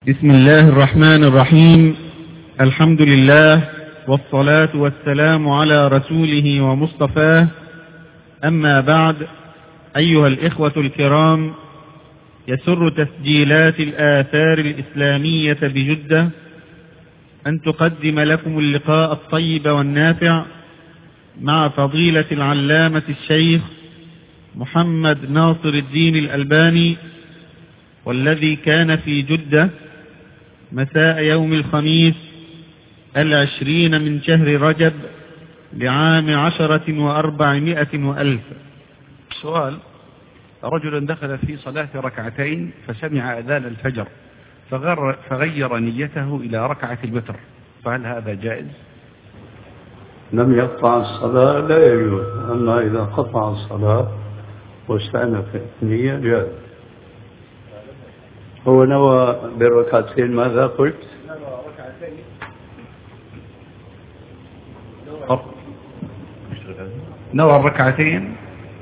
بسم الله الرحمن الرحيم. الحمد لله والصلاة والسلام على رسوله ومصطفاه، أما بعد. أيها الإخوة الكرام، يسر تسجيلات الآثار الإسلامية بجدة أن تقدم لكم اللقاء الطيب والنافع مع فضيلة العلامة الشيخ محمد ناصر الدين الألباني، والذي كان في جدة مساء يوم الخميس 20 من شهر رجب لعام 10 و400 وألف. سؤال: رجل دخل في صلاة ركعتين فسمع أذان الفجر فغير نيته إلى ركعة الوتر، فهل هذا جائز؟ لم يقطع الصلاة لا يجوز، أما إذا قطع الصلاة واستأنف النية جائز. هو نوى بالركعتين ماذا قلت؟ نوى الركعتين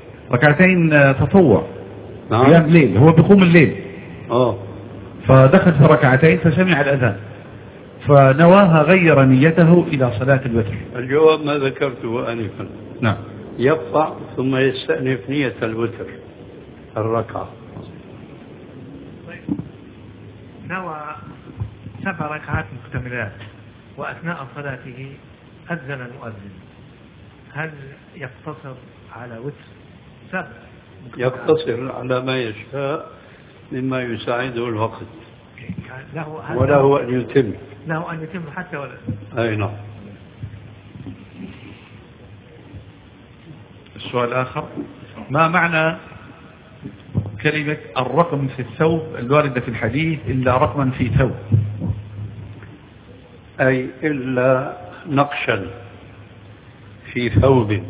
تطوع نعم. قيام ليل، هو بيقوم الليل فدخل في ركعتين فسمع الأذان فنواها غير نيته إلى صلاة الوتر. الجواب ما ذكرته آنفا. نعم، يقطع ثم يستأنف نية الوتر الركعة. نوى 7 ركعات مكتملات وأثناء صلاته أذن المؤذن، هل يقتصر على وتر 7؟ يقتصر على ما يشاء مما يساعده الوقت، له وله أن يتم. له أن يتم حتى ولا. أي نعم. السؤال الآخر: ما معنى كلمة الرقم في الثوب الواردة في الحديث إلا رقما في ثوب؟ أي إلا نقشا في ثوب،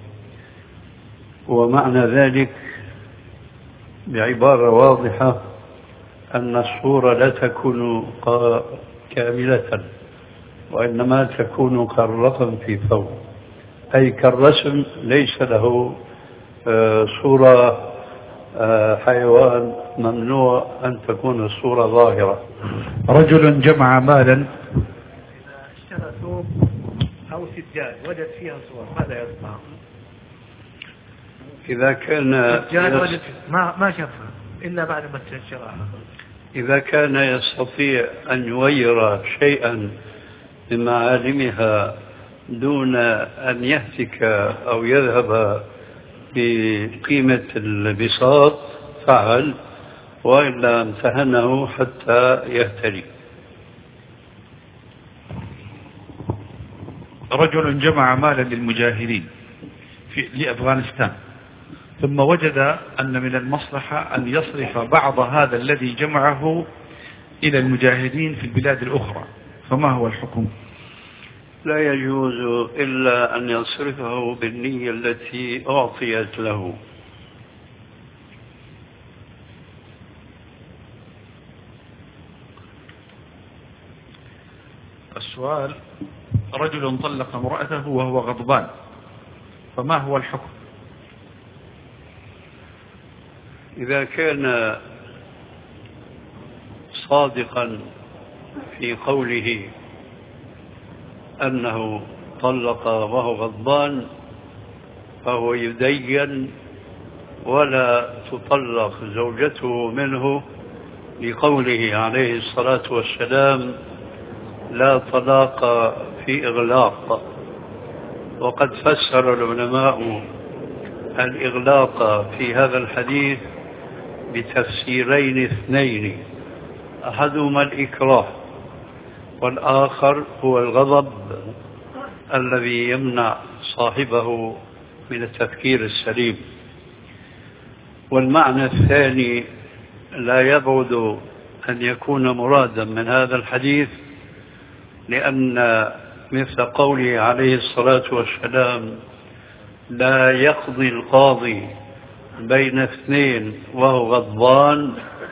ومعنى ذلك بعبارة واضحة أن الصورة لا تكون كاملة، وإنما تكون كالرقم في ثوب، أي كالرسم ليس له صورة حيوان، ممنوع أن تكون الصورة ظاهرة. رجل جمع مالا، اشترى ثوب أو سجاد وجد فيها صور، ماذا يصنع؟ إذا كان سجاد وجد ما شافها إلا بعد ما استشراها. إذا كان يستطيع أن يغير شيئا من معالمها دون أن يهتك أو يذهب بقيمة البساط فعل، وإلا امتهنه حتى يهتري. رجل جمع مالا للمجاهدين لأفغانستان، ثم وجد أن من المصلحة أن يصرف بعض هذا الذي جمعه إلى المجاهدين في البلاد الأخرى، فما هو الحكم؟ لا يجوز إلا أن يصرفه بالنية التي أعطيت له. السؤال: رجل طلق امرأته وهو غضبان، فما هو الحكم؟ إذا كان صادقا في قوله أنه طلق وهو غضبان فهو يدين، ولا تطلق زوجته منه لقوله عليه الصلاة والسلام: لا طلاق في إغلاق. وقد فسر العلماء الإغلاق في هذا الحديث بتفسيرين اثنين: أحدهما الإكراه، والآخر هو الغضب الذي يمنع صاحبه من التفكير السليم. والمعنى الثاني لا يبعد أن يكون مرادا من هذا الحديث، لأن مثل قوله عليه الصلاة والسلام: لا يقضي القاضي بين اثنين وهو غضبان،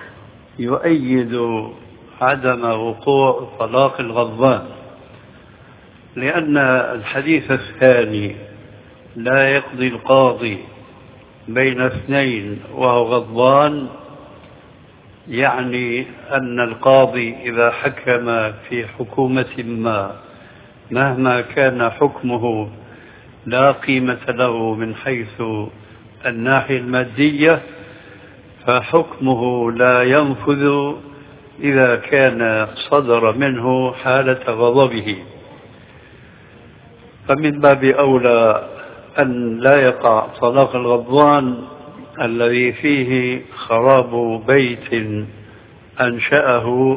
يؤيد عدم وقوع طلاق الغضبان، لأن الحديث الثاني: لا يقضي القاضي بين اثنين وهو غضبان، يعني أن القاضي إذا حكم في حكومة ما مهما كان حكمه لا قيمة له من حيث الناحية المادية، فحكمه لا ينفذ إذا كان صدر منه حالة غضبه. فمن باب أولى أن لا يقع طلاق الغضبان الذي فيه خراب بيت أنشأه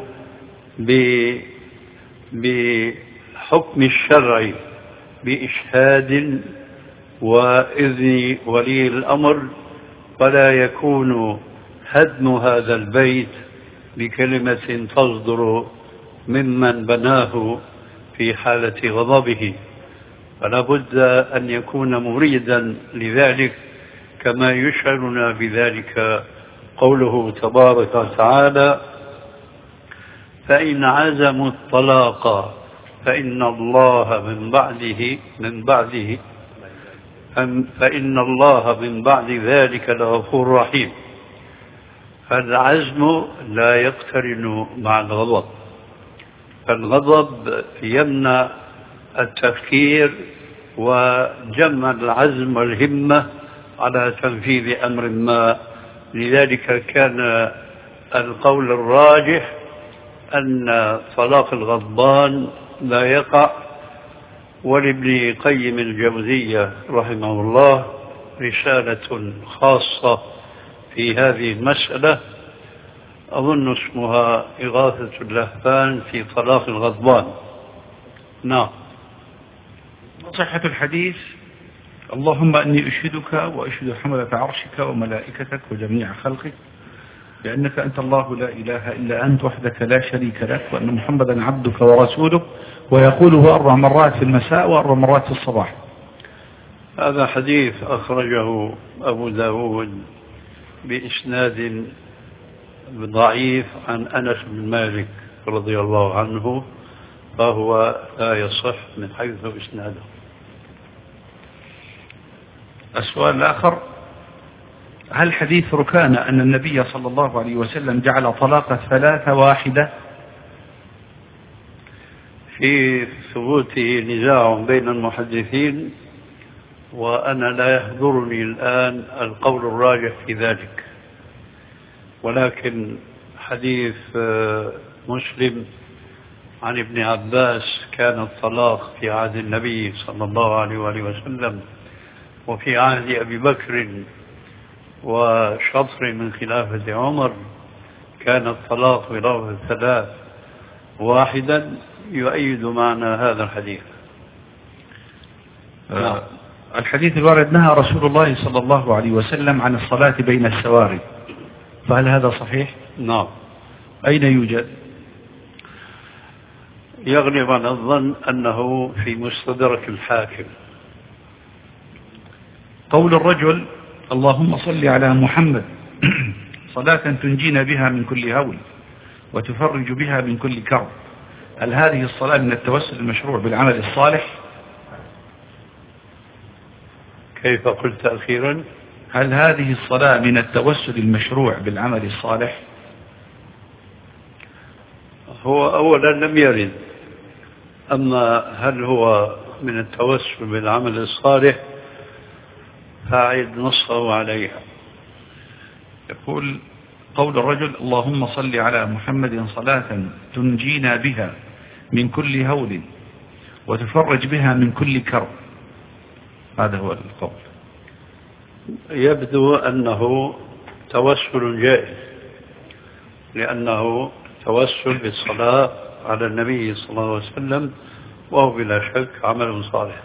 بحكم الشرع بإشهاد وإذن ولي الأمر، ولا يكون هدم هذا البيت بكلمة تصدر ممن بناه في حالة غضبه، فلا بد أن يكون مريدا لذلك، كما يشعرنا بذلك قوله تبارك وتعالى: فإن عزموا الطلاق فإن الله من بعد ذلك لغفور رحيم. فالعزم لا يقترن مع الغضب، فالغضب يمنع التفكير وجمع العزم والهمة على تنفيذ أمر ما. لذلك كان القول الراجح أن طلاق الغضبان لا يقع. ولابن قيم الجوزية رحمه الله رسالة خاصة في هذه المسألة، أظن اسمها إغاثة اللهفان في طلاق الغضبان. نعم. صحة الحديث: اللهم أني أشهدك وأشهد حملة عرشك وملائكتك وجميع خلقك بأنك أنت الله لا إله إلا أنت وحدك لا شريك لك، وأن محمدا عبدك ورسولك، ويقوله 4 مرات في المساء و4 مرات في الصباح. هذا حديث أخرجه أبو داود بإسناد ضعيف عن أنس بن مالك رضي الله عنه، فهو لا يصح من حيث إسناده. السؤال الآخر: هل حديث ركانة أن النبي صلى الله عليه وسلم جعل طلاق 3 واحدة؟ في ثبوته نزاع بين المحدثين، وأنا لا يحضرني الآن القول الراجح في ذلك، ولكن حديث مسلم عن ابن عباس كان الطلاق في عهد النبي صلى الله عليه وآله وسلم وفي عهد أبي بكر وشطر من خلافة عمر كان الطلاق بلفظ 3 واحدا، يؤيد معنى هذا الحديث. الحديث الوارد: نهى رسول الله صلى الله عليه وسلم عن الصلاة بين السواري، فهل هذا صحيح؟ نعم. أين يوجد؟ يغلب على الظن أنه في مستدرك الحاكم. قول الرجل: اللهم صل على محمد صلاة تنجينا بها من كل هول وتفرج بها من كل كرب، هل هذه الصلاة من التوسل المشروع بالعمل الصالح؟ كيف قلت أخيرا؟ هل هذه الصلاة من التوسل المشروع بالعمل الصالح؟ هو أولا لم يرد، أما هل هو من التوسل بالعمل الصالح فأعد نصه عليها. يقول قول الرجل: اللهم صل على محمد صلاة تنجينا بها من كل هول وتفرج بها من كل كرب، هذا هو القول. يبدو أنه توسل جائز، لأنه توسل بالصلاة على النبي صلى الله عليه وسلم، وهو بلا شك عمل صالح.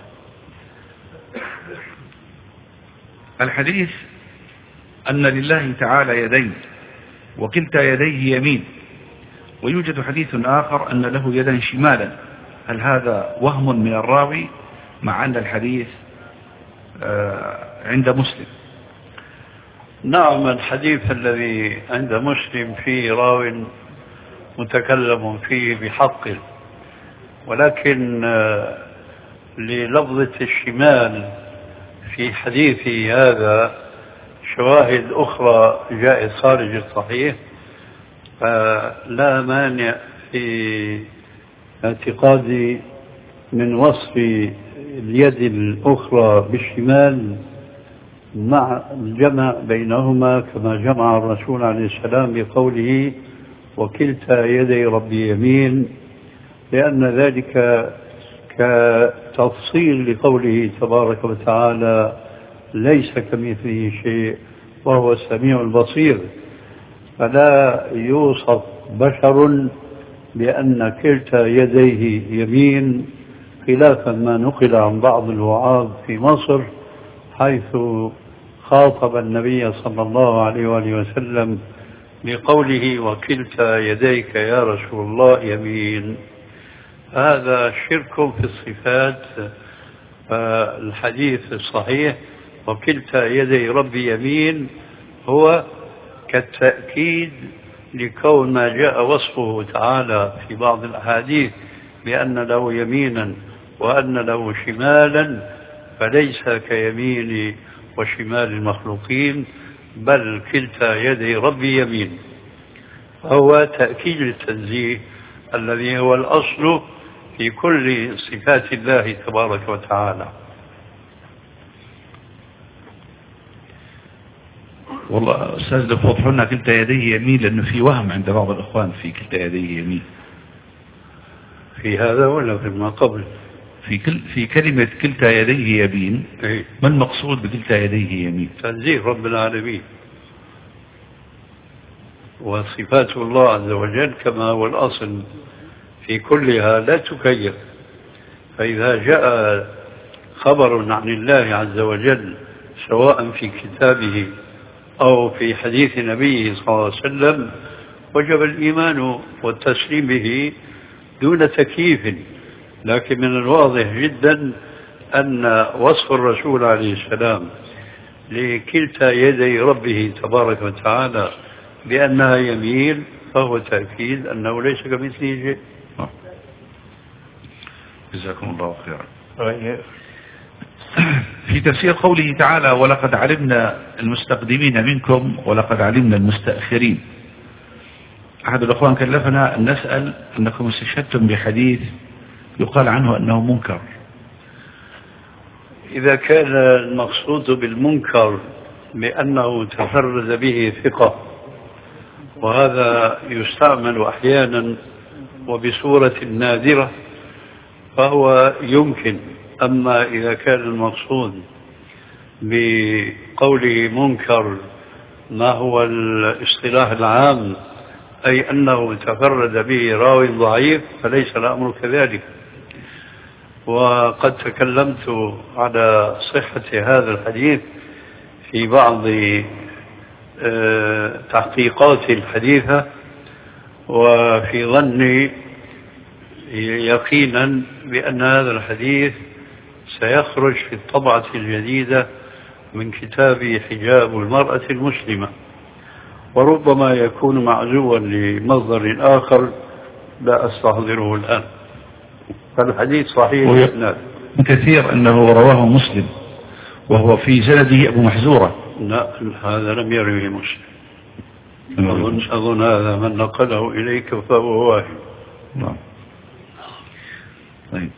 الحديث أن لله تعالى يدين وكلتا يديه يمين، ويوجد حديث آخر أن له يدا شمالا، هل هذا وهم من الراوي مع أن الحديث عند مسلم؟ نعم، الحديث الذي عند مسلم فيه راو متكلم فيه بحقه، ولكن للفظة الشمال في حديثه هذا شواهد أخرى جاءت خارج الصحيح، فلا مانع في اعتقادي من وصف اليد الأخرى بالشمال مع الجمع بينهما كما جمع الرسول عليه السلام بقوله وكلتا يدي ربي يمين، لأن ذلك كتفصيل لقوله تبارك وتعالى ليس كمثله شيء وهو السميع البصير. فلا يوصف بشر بأن كلتا يديه يمين، خلافا ما نقل عن بعض الوعاظ في مصر حيث خاطب النبي صلى الله عليه وآله وسلم بقوله وكلتا يديك يا رسول الله يمين. هذا شرك في الصفات. الحديث الصحيح وكلتا يدي ربي يمين هو كالتأكيد لكون ما جاء وصفه تعالى في بعض الأحاديث بأن له يمينا وأن له شمالا، فليس كيمين وشمال المخلوقين، بل كلتا يدي ربي يمين. فهو تأكيد للتنزيه الذي هو الأصل في كل صفات الله تبارك وتعالى. والله أستاذ لو توضحوا لنا كلتا يديه يمين، لأنه في وهم عند بعض الإخوان في كلتا يديه يمين. في هذا ولا في ما قبل؟ في كلمة كلتا يديه يمين، ما المقصود بكلتا يديه يمين؟ تنزيه رب العالمين، وصفات الله عز وجل كما هو الأصل في كلها لا تكيف. فإذا جاء خبر عن الله عز وجل سواء في كتابه أو في حديث نبيه صلى الله عليه وسلم وجب الإيمان والتسليم به دون تكييف. لكن من الواضح جدا أن وصف الرسول عليه السلام لكلتا يدي ربه تبارك وتعالى بأنها يمين فهو تأكيد أنه ليس كمثله شيء. جزاكم الله خيرا. في تفسير قوله تعالى ولقد علمنا المستقدمين منكم ولقد علمنا المستأخرين، أحد الأخوان كلفنا أن نسأل أنكم استشهدتم بحديث يقال عنه أنه منكر. إذا كان المقصود بالمنكر بأنه تفرد به ثقة، وهذا يستعمل أحيانا وبصورة نادرة، فهو يمكن. أما إذا كان المقصود بقوله منكر ما هو الاصطلاح العام، أي أنه تفرد به راوي ضعيف، فليس الأمر كذلك. وقد تكلمت على صحة هذا الحديث في بعض تحقيقاتي الحديثة، وفي ظني يقينا بأن هذا الحديث سيخرج في الطبعة الجديدة من كتاب حجاب المرأة المسلمة، وربما يكون معزوا لمصدر آخر لا أستحضره الآن. فالحديث صحيح كثير أنه رواه مسلم وهو في سنده أبو محزورة. لا، هذا لم يروه مسلم. أظن هذا من نقله إليك فهو واحد. نعم. طيب.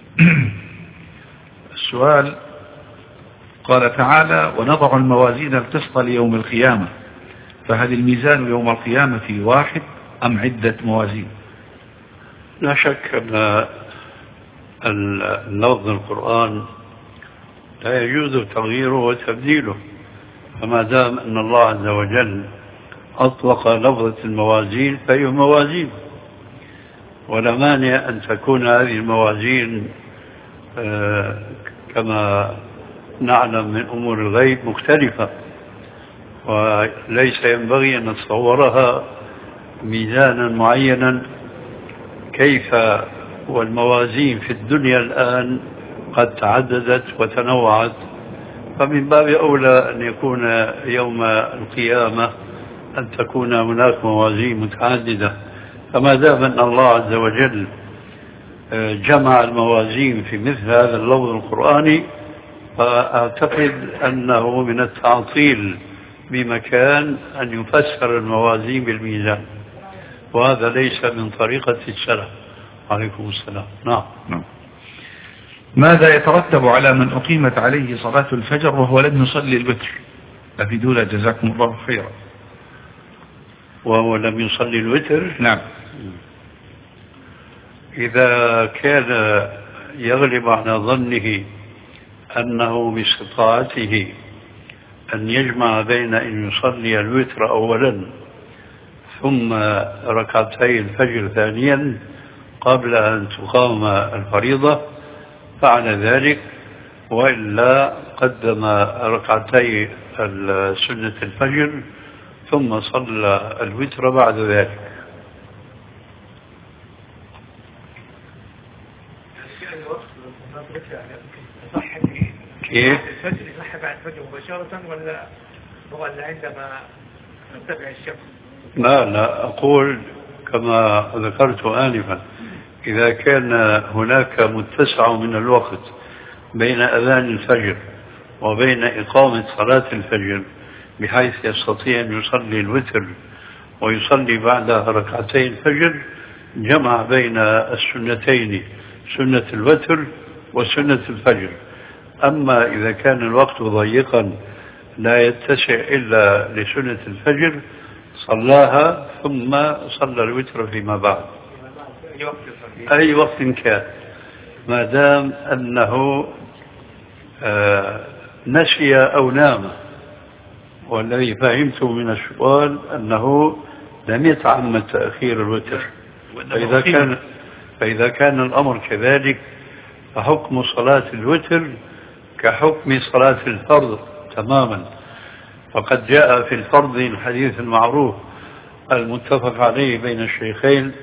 السؤال قال تعالى ونضع الموازين القسط ليوم القيامة، فهل الميزان يوم القيامة واحد أم عدة موازين؟ لا شك أن اللفظ القرآن لا يجوز تغييره وتبديله، فما دام أن الله عز وجل أطلق لفظة الموازين فهي موازين، ولا مانع أن تكون هذه الموازين كما نعلم من أمور الغيب مختلفة، وليس ينبغي أن نتصورها ميزانا معينا. كيف والموازين في الدنيا الآن قد تعددت وتنوعت، فمن باب أولى أن يكون يوم القيامة أن تكون هناك موازين متعددة. فما دام أن الله عز وجل جمع الموازين في مثل هذا اللفظ القرآني، فأعتقد أنه من التعطيل بمكان أن يفسر الموازين بالميزان. وهذا ليس من طريقة السلف. عليكم السلام. نعم. ماذا يترتب على من أقيمت عليه صلاة الفجر وهو لم يصلي الوتر؟ أفيدونا جزاكم الله خيرا. وهو لم يصلي الوتر؟ نعم. إذا كان يغلب على ظنه أنه باستطاعته أن يجمع بين أن يصلي الوتر أولا ثم ركعتي الفجر ثانيا قبل أن تقام الفريضة فعل ذلك، وإلا قدم ركعتي سنة الفجر ثم صلى الوتر بعد ذلك. كيف؟ الفجر يصحي بعد الفجر مباشرة ولا عندما ترتفع الشمس؟ لا أقول كما ذكرت آنفا، إذا كان هناك متسع من الوقت بين أذان الفجر وبين إقامة صلاة الفجر بحيث يستطيع أن يصلي الوتر ويصلي بعدها ركعتي الفجر، جمع بين السنتين، سنة الوتر وسنة الفجر. أما إذا كان الوقت ضيقا لا يتسع إلا لسنة الفجر صلاها ثم صلى الوتر فيما بعد أي وقت كان، ما دام أنه نسي أو نام. والذي فهمته من السؤال أنه لم يتعمد تأخير الوتر. فإذا كان الأمر كذلك فحكم صلاة الوتر كحكم صلاة الفرض تماما. فقد جاء في الفرض الحديث المعروف المتفق عليه بين الشيخين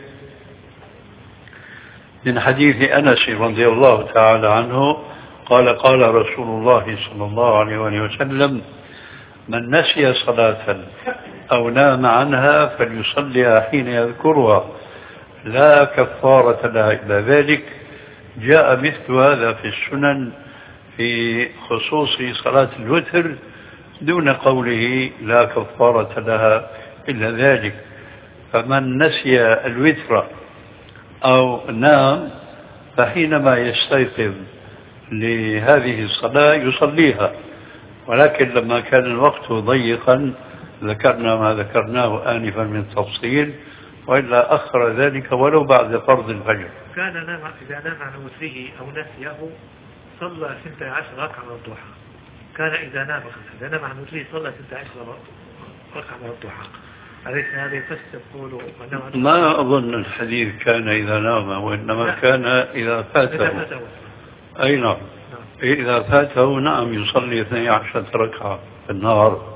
من حديث أنس رضي الله تعالى عنه قال قال رسول الله صلى الله عليه وسلم: من نسي صلاة أو نام عنها فليصليها حين يذكرها لا كفارة لها إلا ذلك. جاء مثل هذا في السنن في خصوص صلاة الوتر دون قوله لا كفارة لها إلا ذلك. فمن نسي الوتر أو نام فحينما يستيقظ لهذه الصلاة يصليها، ولكن لما كان الوقت ضيقا ذكرنا ما ذكرناه آنفا من تفصيل، وإلا أخر ذلك ولو بعد فرض الفجر. كان إذا نام عن وتره أو نسيه صلى 12 ركعة من الضحى. كان إذا نام عن وتره صلى 12 ركعة من الضحى. أليس هذا يفسر قوله؟ ما أظن الحديث كان إذا نام، وإنما كان إذا فاته. أي نعم. إذا فاته نعم يصلي 12 ركعة في النهار.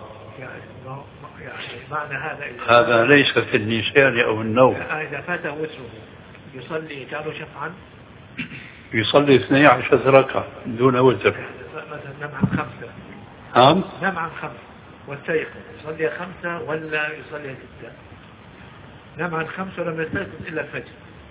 معنى هذا ليس في النسيان أو النوم. إذا فاته وتره يصلي كانوا شفعا، يصلي 12 ركعة دون وتر. مثلا نام عن 5. نعم. نام عن 5 واستيقظ يصلي 5 ولا يصلي 6؟ نام عن 5 ولم يستيقظ إلا الفجر.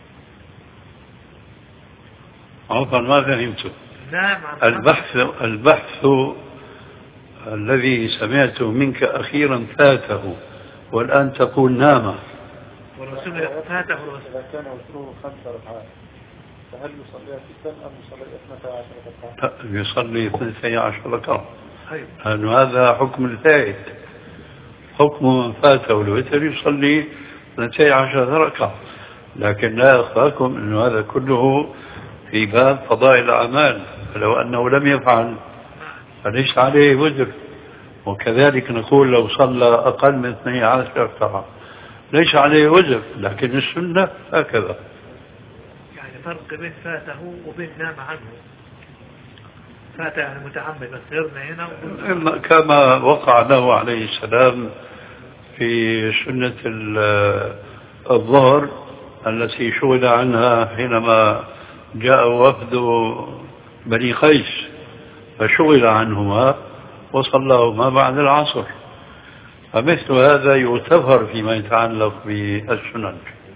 عفوا ما فهمته. نام عن البحث الذي سمعته منك أخيرا فاته والآن تقول نام. والرسول فاته إذا كان وتره 5 ركعات فهل يصلي 6 أم يصلي 12 ركعة؟ يصلي 12 ركعة. لأن هذا حكم الفائت. حكم من فاته الوتر يصلي 12 ركعة. لكن لا يخفاكم أن هذا كله في باب فضائل الأعمال، فلو أنه لم يفعل فليس عليه وزر. وكذلك نقول لو صلى أقل من 12 ركعة ليس عليه وزر، لكن السنة هكذا. يعني فرق بين فاته وبين نام عنه. فاته يعني متعمد، بس غيرنا هنا كما وقع له عليه السلام في سنة الظهر التي شغل عنها حينما جاء وفد بني قيس فشغل عنهما وصلاهما بعد العصر. فمثل هذا يغتفر فيما يتعلق بالسنن.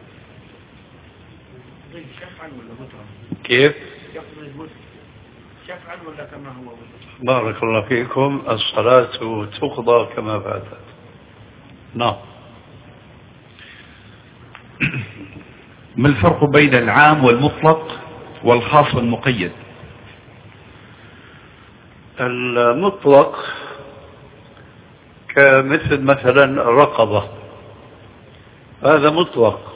كيف؟ شفعا ولا كما هو؟ بارك الله فيكم. الصلاة تقضى كما فاتت. نعم. ما الفرق بين العام والمطلق والخاص والمقيد؟ المطلق كمثل مثلا رقبة، هذا مطلق،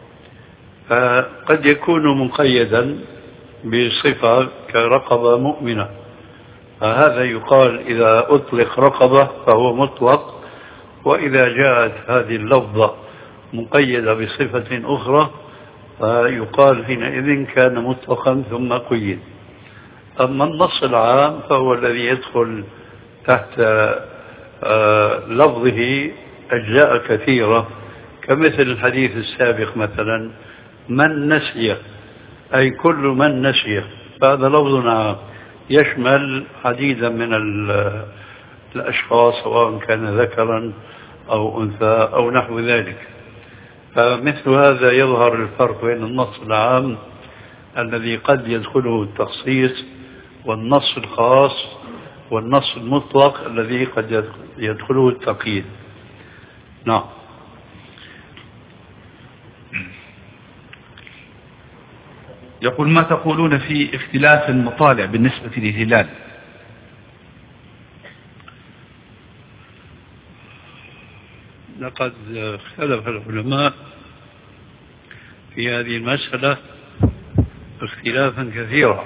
قد يكون مقيدا بصفة كرقبة مؤمنة، فهذا يقال إذا أطلق رقبة فهو مطلق، وإذا جاءت هذه اللفظة مقيدة بصفة أخرى فيقال حينئذ كان مطلقا ثم قيد. أما النص العام فهو الذي يدخل تحت لفظه أجزاء كثيرة، كمثل الحديث السابق مثلا من نسي، أي كل من نسي، فهذا لفظ عام يشمل عديدا من الأشخاص سواء كان ذكرا أو أنثى أو نحو ذلك. فمثل هذا يظهر الفرق بين النص العام الذي قد يدخله التخصيص والنص الخاص والنص المطلق الذي قد يدخله التقييد. نعم. يقول ما تقولون في اختلاف المطالع بالنسبة للهلال؟ لقد اختلف العلماء في هذه المسألة اختلافا كثيرا،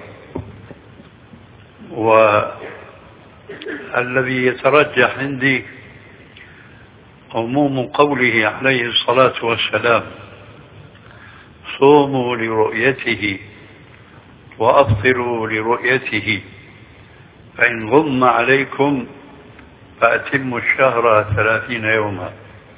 والذي يترجح عندي عموم قوله عليه الصلاة والسلام صوموا لرؤيته وأفطروا لرؤيته فإن غم عليكم فأتموا الشهر 30 يوما.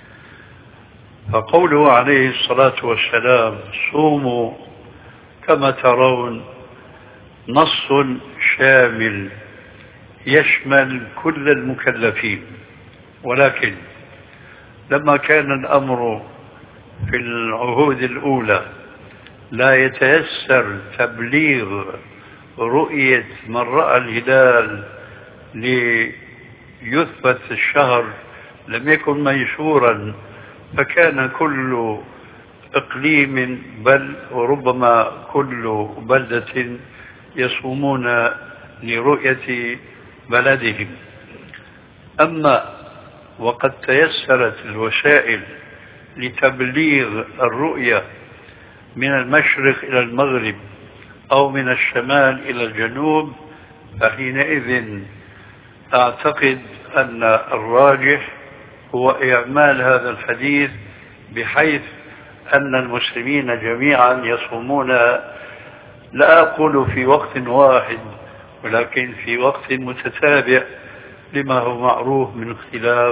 فقوله عليه الصلاة والسلام صوموا كما ترون نص شامل يشمل كل المكلفين، ولكن لما كان الأمر في العهود الأولى لا يتيسر تبليغ رؤية من رأى الهلال ليثبت الشهر، لم يكن منشورا، فكان كل إقليم بل وربما كل بلدة يصومون لرؤية بلدهم. أما وقد تيسرت الوسائل لتبليغ الرؤية من المشرق إلى المغرب أو من الشمال إلى الجنوب، فحينئذ أعتقد أن الراجح هو إعمال هذا الحديث، بحيث أن المسلمين جميعا يصومون لا أقول في وقت واحد ولكن في وقت متتابع، لما هو معروف من اختلاف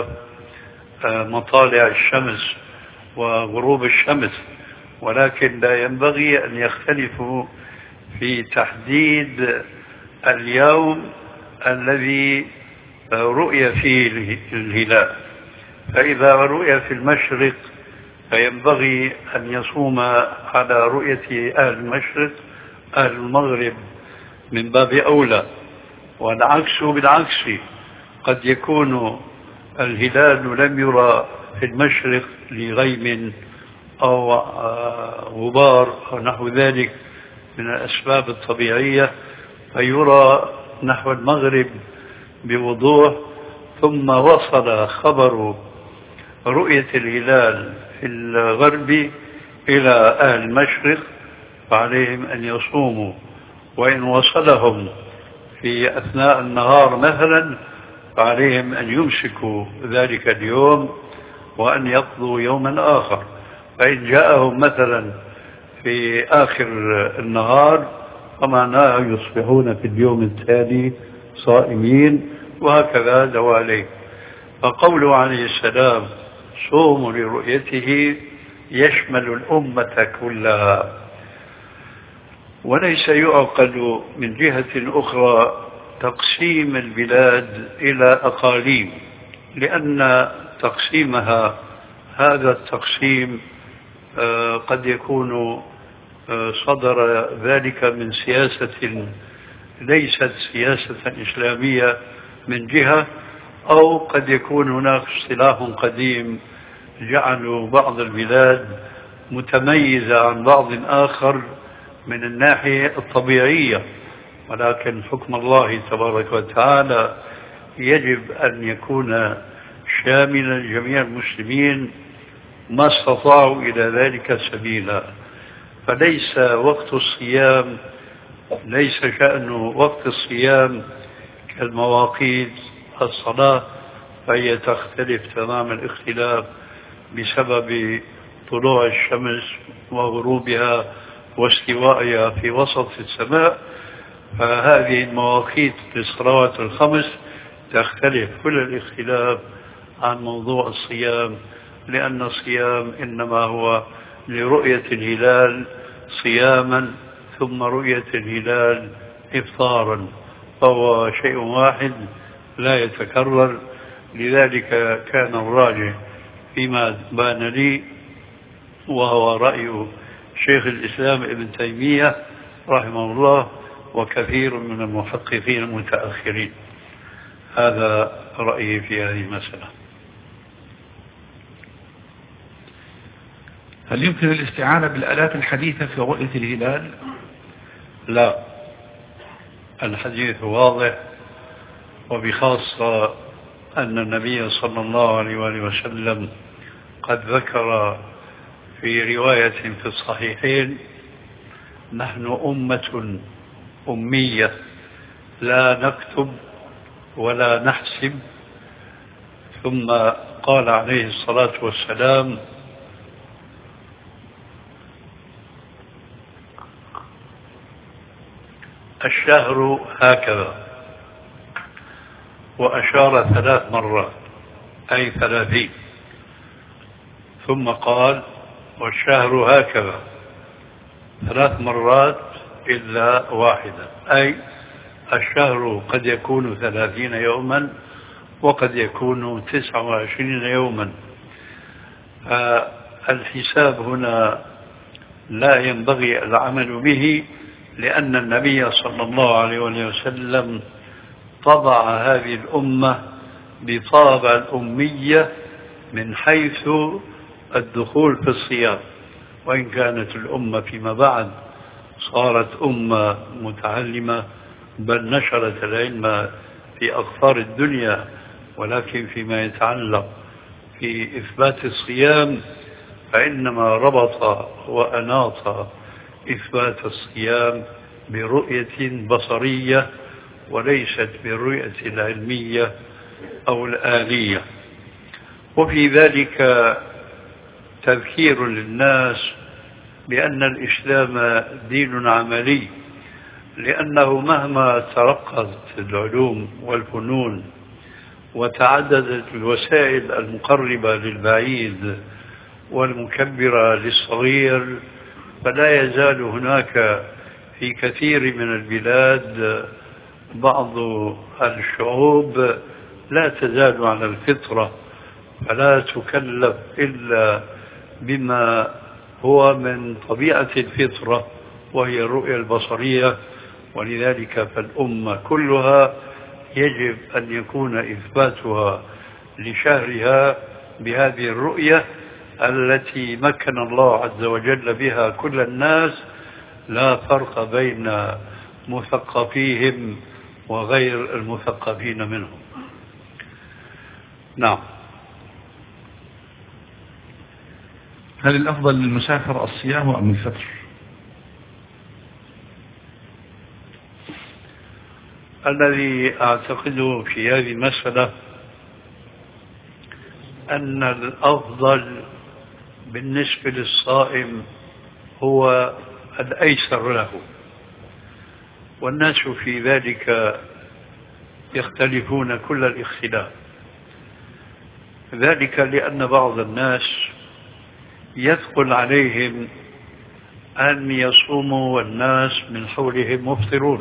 مطالع الشمس وغروب الشمس، ولكن لا ينبغي أن يختلفوا في تحديد اليوم الذي رؤي فيه الهلال. فإذا رؤي في المشرق فينبغي أن يصوم على رؤية أهل المشرق، أهل المغرب من باب أولى، والعكس بالعكس، قد يكون الهلال لم يرى في المشرق لغيم أو غبار أو نحو ذلك من الأسباب الطبيعية، فيرى نحو المغرب بوضوح، ثم وصل خبر رؤية الهلال في الغرب إلى أهل المشرق فعليهم أن يصوموا، وإن وصلهم في أثناء النهار مثلا فعليهم أن يمسكوا ذلك اليوم وأن يقضوا يوما آخر، فإن جاءهم مثلا في آخر النهار فمعناه يصبحون في اليوم التالي صائمين، وهكذا دواليك. فقوله عليه السلام صوموا لرؤيته يشمل الأمة كلها، وليس يعقل من جهة أخرى تقسيم البلاد إلى أقاليم، لأن تقسيمها هذا التقسيم قد يكون صدر ذلك من سياسة ليست سياسة إسلامية من جهة، أو قد يكون هناك اصطلاح قديم جعلوا بعض البلاد متميزة عن بعض آخر من الناحية الطبيعية، ولكن حكم الله تبارك وتعالى يجب أن يكون شاملا لجميع المسلمين ما استطاعوا إلى ذلك سبيلا. فليس وقت الصيام، ليس شأن وقت الصيام كالمواقيت الصلاة، فهي تختلف تمام الاختلاف بسبب طلوع الشمس وغروبها واستوائها في وسط السماء. فهذه المواقيت للصلوات الخمس تختلف كل الاختلاف عن موضوع الصيام، لأن الصيام إنما هو لرؤية الهلال صياما ثم رؤية الهلال إفطارا، فهو شيء واحد لا يتكرر. لذلك كان الراجح فيما بان لي، وهو رأي شيخ الإسلام ابن تيمية رحمه الله وكثير من المحققين المتأخرين. هذا رأيي في هذه المسألة. هل يمكن الاستعانة بالآلات الحديثة في رؤية الهلال؟ لا، الحديث واضح، وبخاصة أن النبي صلى الله عليه وآله وسلم قد ذكر في رواية في الصحيحين: نحن أمة أمية لا نكتب ولا نحسب. ثم قال عليه الصلاة والسلام: الشهر هكذا، وأشار 3 مرات أي 30. ثم قال: والشهر هكذا 3 مرات إلا واحدة، أي الشهر قد يكون 30 يوما وقد يكون 29 يوما. الحساب هنا لا ينبغي العمل به، لأن النبي صلى الله عليه وسلم طبع هذه الأمة بطابع الأمية من حيث الدخول في الصيام، وإن كانت الأمة فيما بعد صارت أمة متعلمة بل نشرت العلم في أقطار الدنيا، ولكن فيما يتعلق في إثبات الصيام فإنما ربط وأناط إثبات الصيام برؤية بصرية وليست بالرؤية العلمية أو الآلية. وفي ذلك تذكير للناس بأن الإسلام دين عملي، لأنه مهما ترقت العلوم والفنون وتعددت الوسائل المقربة للبعيد والمكبرة للصغير، فلا يزال هناك في كثير من البلاد بعض الشعوب لا تزال على الفطرة، فلا تكلف إلا بما هو من طبيعة الفطرة وهي الرؤية البصرية. ولذلك فالأمة كلها يجب أن يكون إثباتها لشهرها بهذه الرؤية التي مكن الله عز وجل بها كل الناس، لا فرق بين مثقفيهم وغير المثقفين منهم. نعم. هل الأفضل للمسافر الصيام أم الفطر؟ الذي أعتقده في هذه المسألة أن الأفضل بالنسبة للصائم هو الأيسر له، والناس في ذلك يختلفون كل الاختلاف. ذلك لأن بعض الناس يثقل عليهم أن يصوموا والناس من حولهم مفطرون،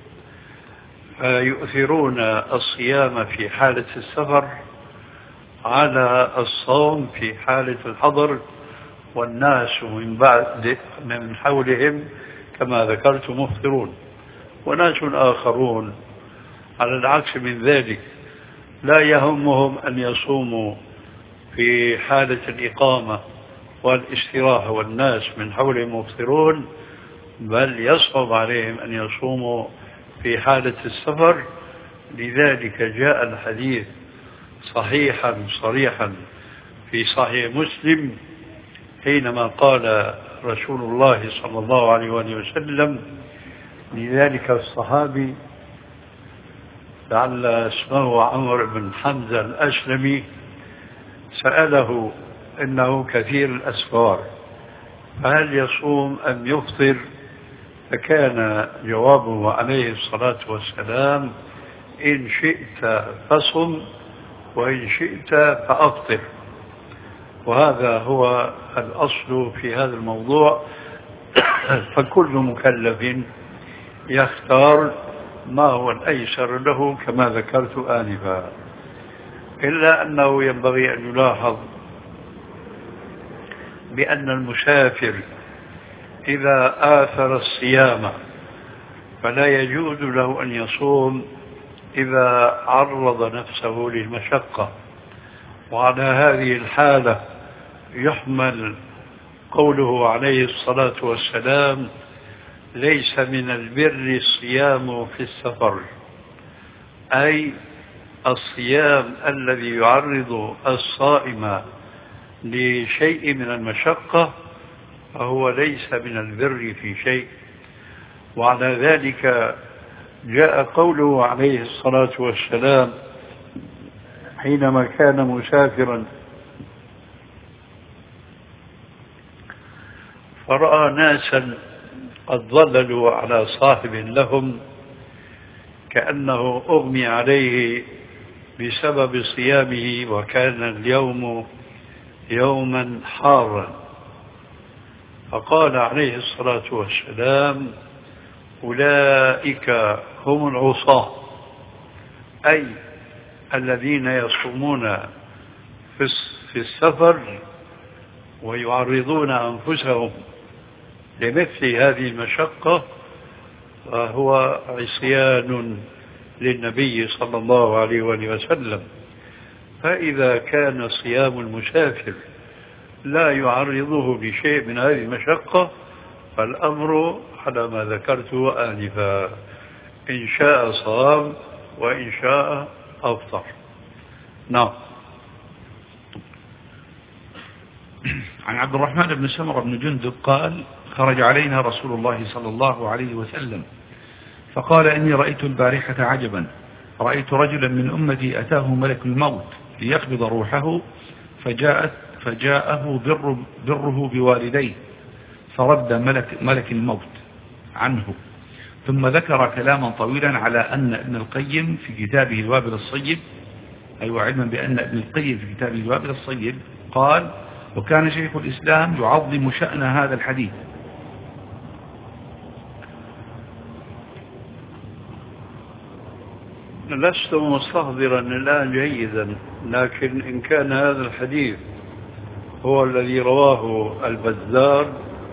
فيؤثرون الصيام في حالة السفر على الصوم في حالة الحضر، والناس من حولهم كما ذكرت مفطرون. وناس آخرون على العكس من ذلك لا يهمهم أن يصوموا في حالة الإقامة والاستراحة والناس من حولهم مفطرون، بل يصعب عليهم أن يصوموا في حالة السفر. لذلك جاء الحديث صحيحا صريحا في صحيح مسلم حينما قال رسول الله صلى الله عليه وسلم لذلك الصحابي لعل اسمه عمرو بن حمزة الأسلمي سأله إنه كثير الأسفار فهل يصوم أم يفطر؟ فكان جوابه عليه الصلاة والسلام إن شئت فصم وإن شئت فأفطر. وهذا هو الأصل في هذا الموضوع. فكل مكلف يختار ما هو الأيسر له كما ذكرت آنفا، إلا أنه ينبغي أن يلاحظ بأن المسافر إذا آثر الصيام فلا يجوز له أن يصوم إذا عرض نفسه للمشقة. وعلى هذه الحالة يحمل قوله عليه الصلاة والسلام ليس من البر الصيام في السفر، أي الصيام الذي يعرض الصائم لشيء من المشقة فهو ليس من البر في شيء. وعلى ذلك جاء قوله عليه الصلاة والسلام حينما كان مسافرا فرأى ناسا قد ظللوا على صاحب لهم كأنه أغمي عليه بسبب صيامه وكان اليوم يوما حارا، فقال عليه الصلاة والسلام أولئك هم العصاة، أي الذين يصومون في السفر ويعرضون أنفسهم لمثل هذه المشقة، فهو عصيان للنبي صلى الله عليه وسلم. فإذا كان صيام المسافر لا يعرضه لشيء من هذه المشقة فالأمر على ما ذكرته آنفا، إن شاء صام وإن شاء أفطر. نعم. عن عبد الرحمن بن سمرة بن جندب قال خرج علينا رسول الله صلى الله عليه وسلم فقال إني رأيت البارحة عجبا، رأيت رجلا من أمتي أتاه ملك الموت ليقبض روحه فجاءه بره بوالديه فرد ملك الموت عنه، ثم ذكر كلاما طويلا على أن ابن القيم في كتابه الوابل الصيب، أيوة علما بأن ابن القيم في كتابه الوابل الصيب قال وكان شيخ الإسلام يعظم شأن هذا الحديث. لست مستحضرا الآن جيدا، لكن إن كان هذا الحديث هو الذي رواه البزار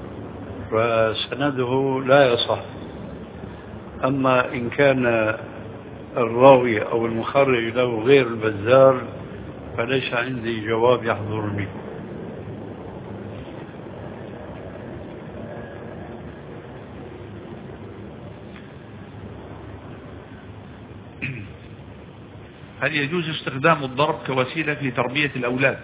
فسنده لا يصح. أما إن كان الراوي أو المخرج له غير البزار فليس عندي جواب يحضرني. هل يجوز استخدام الضرب كوسيلة في تربية الأولاد؟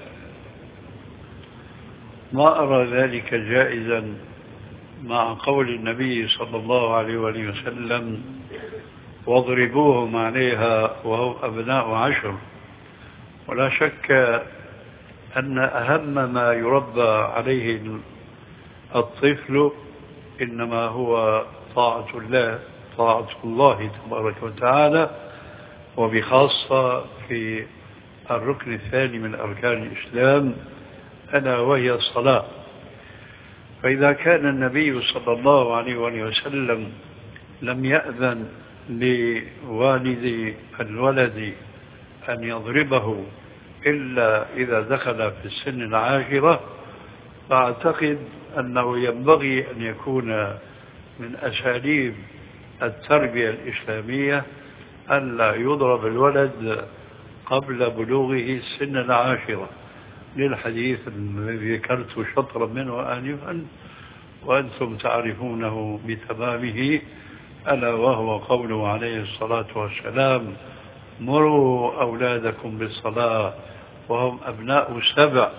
ما أرى ذلك جائزا مع قول النبي صلى الله عليه وسلم واضربوهم عليها وهم أبناء 10. ولا شك أن أهم ما يربى عليه الطفل إنما هو طاعة الله تبارك وتعالى، وبخاصة في الركن الثاني من أركان الإسلام ألا وهي الصلاة. فإذا كان النبي صلى الله عليه وسلم لم يأذن لوالد الولد أن يضربه إلا إذا دخل في السن 10، فأعتقد أنه ينبغي أن يكون من أساليب التربية الإسلامية ألا يضرب الولد قبل بلوغه السن 10. للحديث الذي ذكرت شطرا منه آنفا وأنتم تعرفونه بتمامه، ألا وهو قوله عليه الصلاة والسلام: مروا أولادكم بالصلاة وهم أبناء 7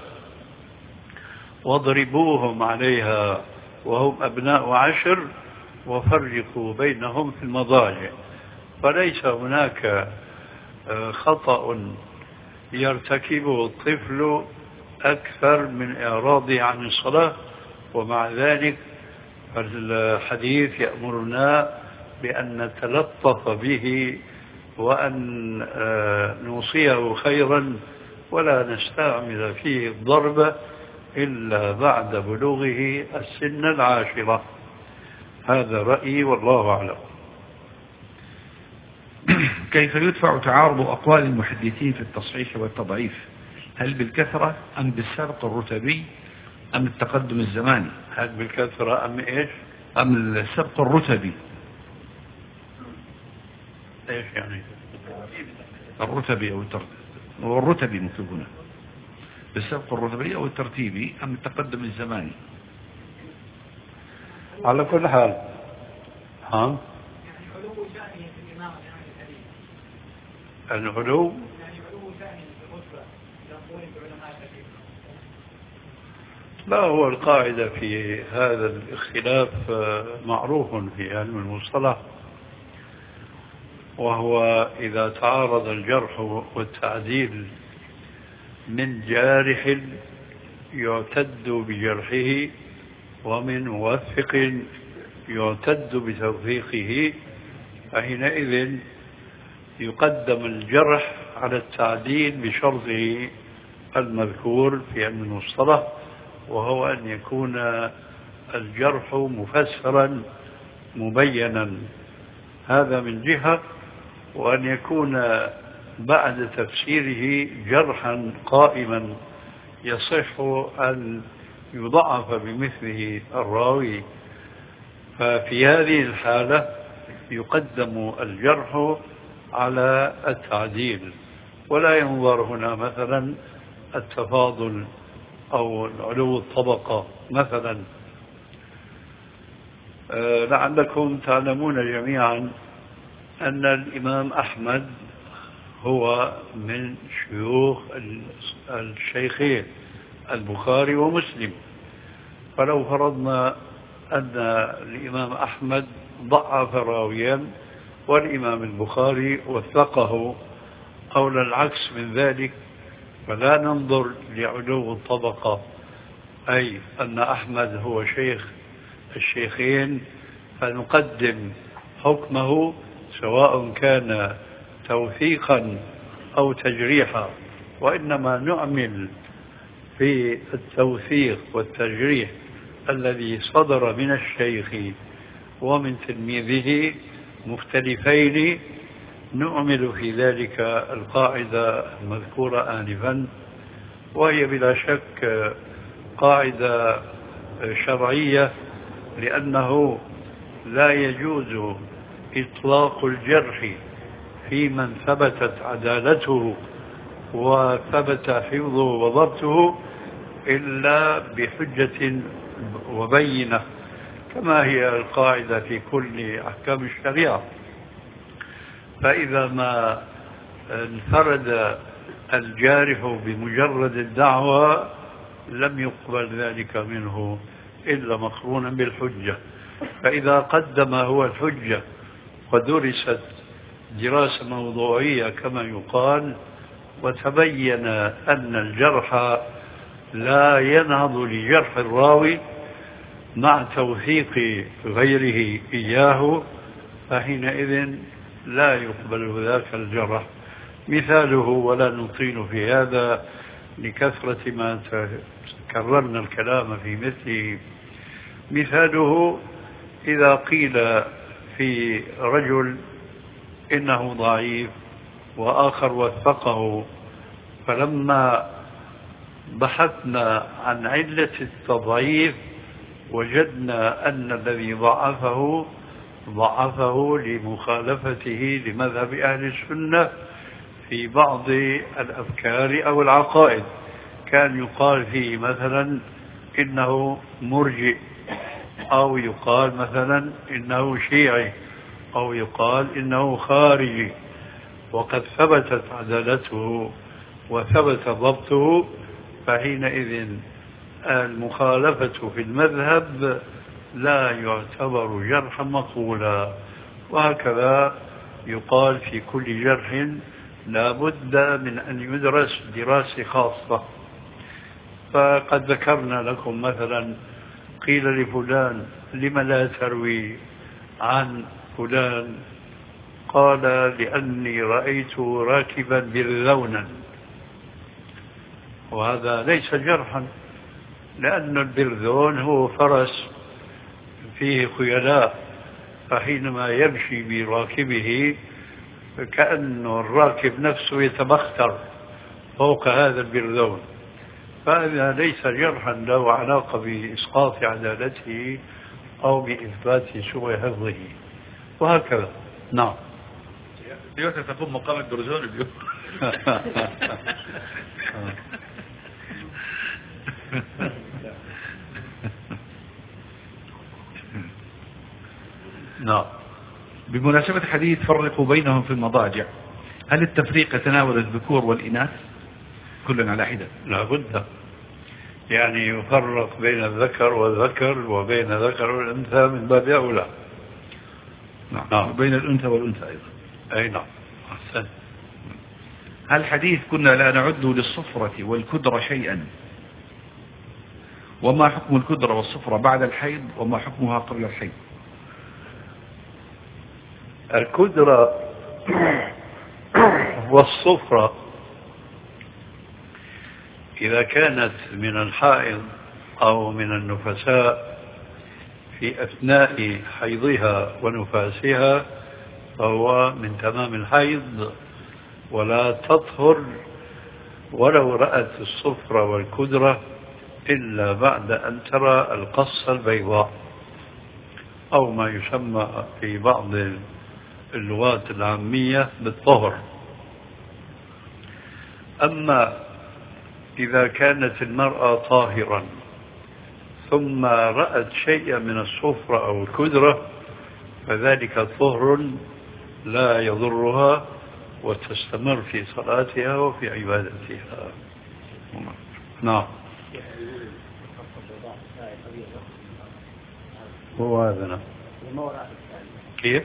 واضربوهم عليها وهم أبناء 10 وفرقوا بينهم في المضاجع. فليس هناك خطأ يرتكبه الطفل أكثر من إعراضه عن الصلاة، ومع ذلك الحديث يأمرنا بأن نتلطف به وأن نوصيه خيرا ولا نستعمل فيه الضرب إلا بعد بلوغه السن 10. هذا رأيي والله أعلم. كيف يدفع تعارض أقوال المحدثين في التصحيح والتضعيف؟ هل بالكثرة أم بالسبق الرتبي أم التقدم الزماني؟ هل بالكثرة أم إيش؟ أم السبق الرتبي؟ إيش يعني؟ الرتبي أو الترتيبي، والرتبي مكتوب هنا، بالسبق الرتبي أو الترتيبي أم التقدم الزماني؟ على كل حال ها؟ العلو لا، هو القاعدة في هذا الاختلاف معروف في علم المصطلح، وهو إذا تعارض الجرح والتعديل من جارح يعتد بجرحه ومن موثق يعتد بتوثيقه، فحينئذ يقدم الجرح على التعديل بشرطه المذكور في علم المصطلح، وهو أن يكون الجرح مفسرا مبينا، هذا من جهة، وأن يكون بعد تفسيره جرحا قائما يصح أن يضعف بمثله الراوي، ففي هذه الحالة يقدم الجرح على التعديل، ولا ينظر هنا مثلا التفاضل أو علو الطبقة مثلا. لعلكم تعلمون جميعا أن الإمام أحمد هو من شيوخ الشيخين البخاري ومسلم، فلو فرضنا أن الإمام أحمد ضعف راويا والإمام البخاري وثقه أو العكس من ذلك، فلا ننظر لعلو الطبقة، أي أن أحمد هو شيخ الشيخين فنقدم حكمه سواء كان توثيقا أو تجريحا، وإنما نعمل في التوثيق والتجريح الذي صدر من الشيخ ومن تلميذه مختلفين، نعمل في ذلك القاعدة المذكورة آنفا، وهي بلا شك قاعدة شرعية، لأنه لا يجوز إطلاق الجرح في من ثبتت عدالته وثبت حفظه وضبطه إلا بحجة وبينة، كما هي القاعدة في كل أحكام الشريعة. فإذا ما انفرد الجارح بمجرد الدعوة لم يقبل ذلك منه إلا مقرونا بالحجة، فإذا قدم هو الحجة ودرست دراسة موضوعية كما يقال وتبين أن الجرح لا ينهض لجرح الراوي مع توثيق غيره إياه، فحينئذ لا يقبل ذاك الجرح. مثاله، ولا نطيل في هذا لكثرة ما كررنا الكلام في مثله، مثاله إذا قيل في رجل إنه ضعيف وآخر وثقه، فلما بحثنا عن علة التضعيف وجدنا أن الذي ضعفه لمخالفته لمذهب أهل السنة في بعض الأفكار أو العقائد، كان يقال فيه مثلا إنه مرجئ، أو يقال مثلا إنه شيعي، أو يقال إنه خارجي، وقد ثبتت عدالته وثبت ضبطه، فحينئذ المخالفة في المذهب لا يعتبر جرحا مقبولا. وهكذا يقال في كل جرح لا بد من أن يدرس دراسة خاصة. فقد ذكرنا لكم مثلا قيل لفلان لم لا تروي عن فلان، قال لأني رأيت راكبا برذونا، وهذا ليس جرحا، لأن البرذون هو فرس فيه خيلاء، فحينما يمشي براكبه كأن الراكب نفسه يتبختر فوق هذا البرذون، فهذا ليس جرحا له علاقة بإسقاط عدالته أو بإثبات سوء حفظه، وهكذا. نعم. دلوقتي تقوم مقام البرزون اليوم. نعم. بمناسبة حديث فرقوا بينهم في المضاجع، هل التفريق يتناول الذكور والإناث كلا على حدة؟ لا بد، يعني يفرق بين الذكر والذكر وبين الذكر والأنثى من باب أولى. نعم. وبين الأنثى والأنثى أيضا. أي نعم. أحسن. هل حديث كنا لا نعد للصفرة والكدرة شيئا، وما حكم الكدرة والصفرة بعد الحيض، وما حكمها قبل الحيض؟ الكدرة والصفرة إذا كانت من الحائض أو من النفساء في أثناء حيضها ونفاسها فهو من تمام الحيض، ولا تطهر ولو رأت الصفرة والكدرة إلا بعد أن ترى القصة البيضاء، أو ما يسمى في بعض اللغات العامية بالطهر. أما إذا كانت المرأة طاهرا ثم رأت شيئا من الصفرة أو الكدرة فذلك طهر لا يضرها، وتستمر في صلاتها وفي عبادتها. نعم. هو هذا. نعم. كيف؟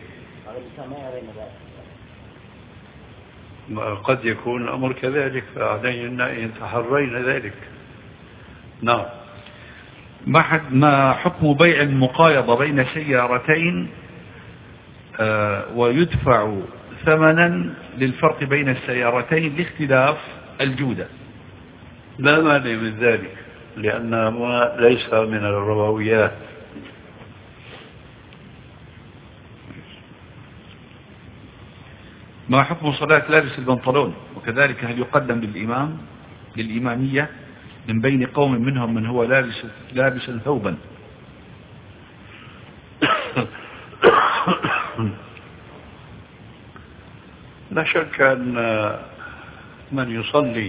قد يكون الأمر كذلك، فعلينا أن يتحرين ذلك. نعم. ما حكم بيع المقايضة بين سيارتين ويدفع ثمنا للفرق بين السيارتين لاختلاف الجودة؟ لا مانع من ذلك، لأنه ليس من الربويات. ما حكم صلاة لابس البنطلون، وكذلك هل يقدم للإمامية من بين قوم منهم من هو لابس ثوبا؟ لا شك أن من يصلي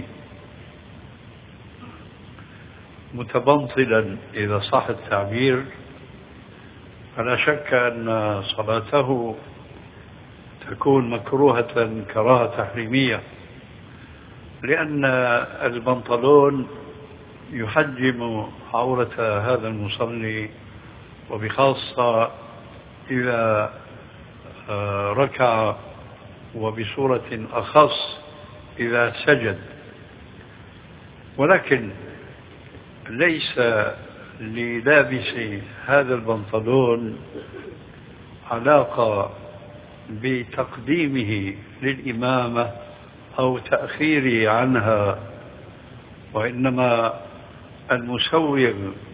متبنطلا إذا صح التعبير فلا شك أن صلاته تكون مكروهة كراهة تحريمية، لأن البنطلون يحجم عورة هذا المصلي، وبخاصة إذا ركع، وبصورة أخص إذا سجد. ولكن ليس للابس هذا البنطلون علاقة بتقديمه للإمامة أو تأخيره عنها، وإنما المسوغ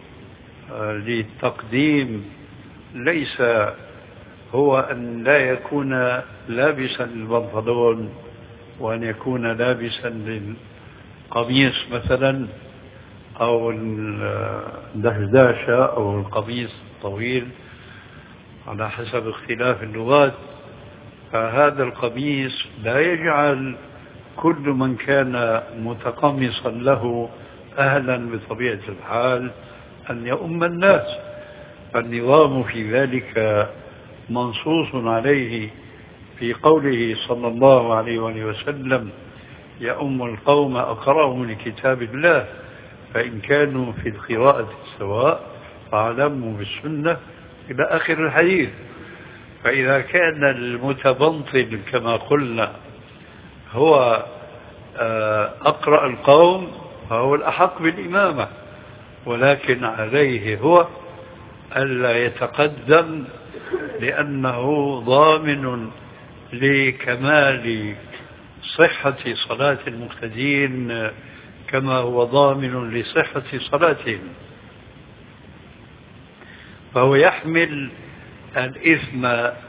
للتقديم ليس هو أن لا يكون لابسا للبنطلون، وأن يكون لابسا للقميص مثلا، أو الدشداشة أو القميص الطويل على حسب اختلاف اللغات. فهذا القميص لا يجعل كل من كان متقمصا له أهلا بطبيعة الحال أن يؤم الناس، فالنظام في ذلك منصوص عليه في قوله صلى الله عليه وسلم: يؤم القوم أقرأهم لكتاب الله، فإن كانوا في القراءة سواء فاعلموا بالسنة، إلى آخر الحديث. فإذا كان المتبنطل كما قلنا هو أقرأ القوم فهو الأحق بالإمامة، ولكن عليه هو ألا يتقدم، لأنه ضامن لكمال صحة صلاة المقتدين كما هو ضامن لصحة صلاتهم، فهو يحمل الإثم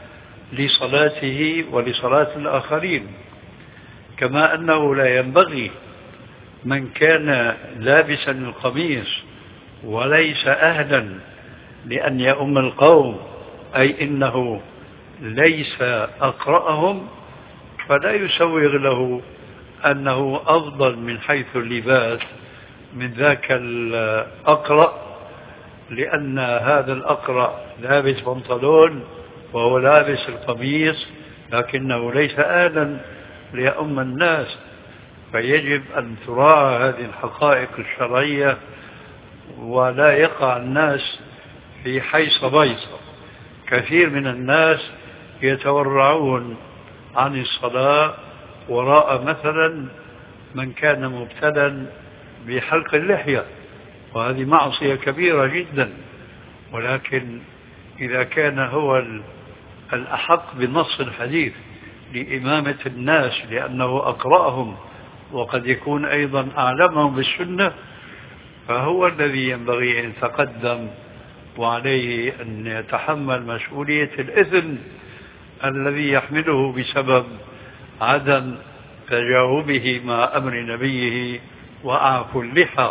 لصلاته ولصلاة الآخرين. كما أنه لا ينبغي من كان لابسا القميص وليس أهلا لأن يؤم القوم، أي إنه ليس أقرأهم، فلا يسوغ له أنه أفضل من حيث اللباس من ذاك الأقرأ، لأن هذا الأقرأ لابس بنطلون وهو لابس القميص، لكنه ليس أهلا ليؤم الناس. فيجب أن تراعى هذه الحقائق الشرعية ولا يقع الناس في حيص بيصة. كثير من الناس يتورعون عن الصلاة وراء مثلا من كان مبتلا بحلق اللحية، وهذه معصية كبيرة جدا. ولكن إذا كان هو الأحق بنص الحديث لإمامة الناس لأنه أقرأهم وقد يكون أيضا أعلمهم بالسنة، فهو الذي ينبغي أن يتقدم، وعليه أن يتحمل مسؤولية الإثم الذي يحمله بسبب عدم تجاوبه مع أمر نبيه وأعفوا اللحى.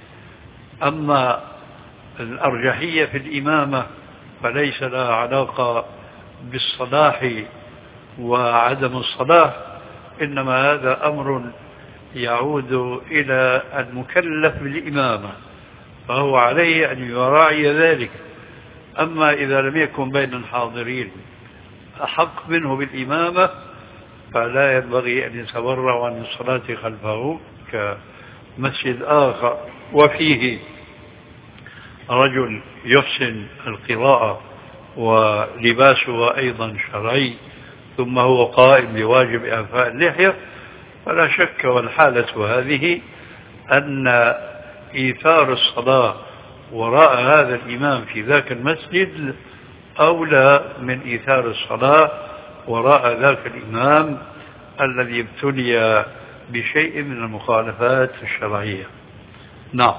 أما الأرجحية في الإمامة فليس لها علاقة بالصلاح وعدم الصلاح، إنما هذا أمر يعود إلى المكلف بالإمامة، فهو عليه أن يراعي ذلك. أما إذا لم يكن بين الحاضرين أحق منه بالإمامة فلا ينبغي أن يتورع عن الصلاة خلفه كمسجد آخر وفيه رجل يحسن القراءة ولباسه أيضا شرعي ثم هو قائم بواجب إعفاء اللحية، فلا شك والحالة هذه أن إيثار الصلاة وراء هذا الإمام في ذاك المسجد أولى من إيثار الصلاة وراء ذاك الإمام الذي ابتلي بشيء من المخالفات الشرعية. نعم.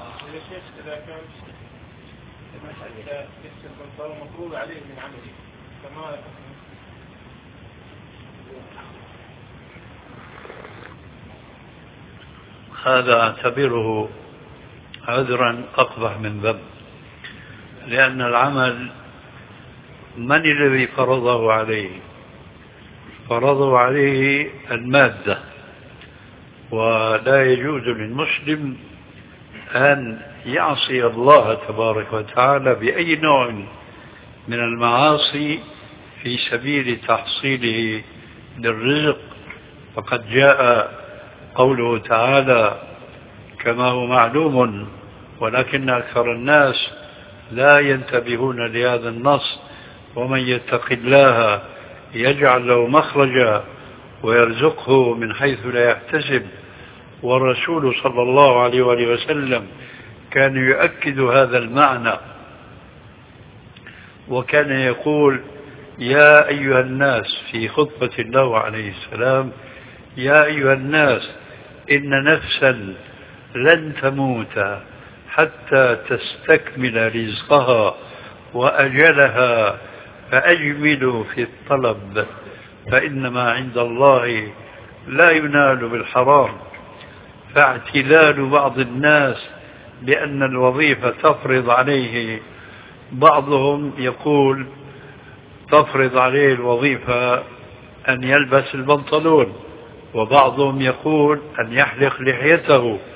هذا أعتبره عذرا أقبح من ذنب، لأن العمل من الذي فرضه عليه؟ فرضه عليه المادة، ولا يجوز للمسلم أن يعصي الله تبارك وتعالى بأي نوع من المعاصي في سبيل تحصيله للرزق. فقد جاء قوله تعالى كما هو معلوم ولكن أكثر الناس لا ينتبهون لهذا النص: ومن يتق الله يجعل له مخرجا ويرزقه من حيث لا يحتسب. والرسول صلى الله عليه وسلم كان يؤكد هذا المعنى، وكان يقول: يا أيها الناس، في خطبة له عليه السلام: يا أيها الناس إن نفسا لن تموت حتى تستكمل رزقها وأجلها، فأجملوا في الطلب، فإنما عند الله لا ينال بالحرام. فاعتلال بعض الناس بأن الوظيفة تفرض عليه، بعضهم يقول تفرض عليه الوظيفة أن يلبس البنطلون، وبعضهم يقول أن يحلق لحيته،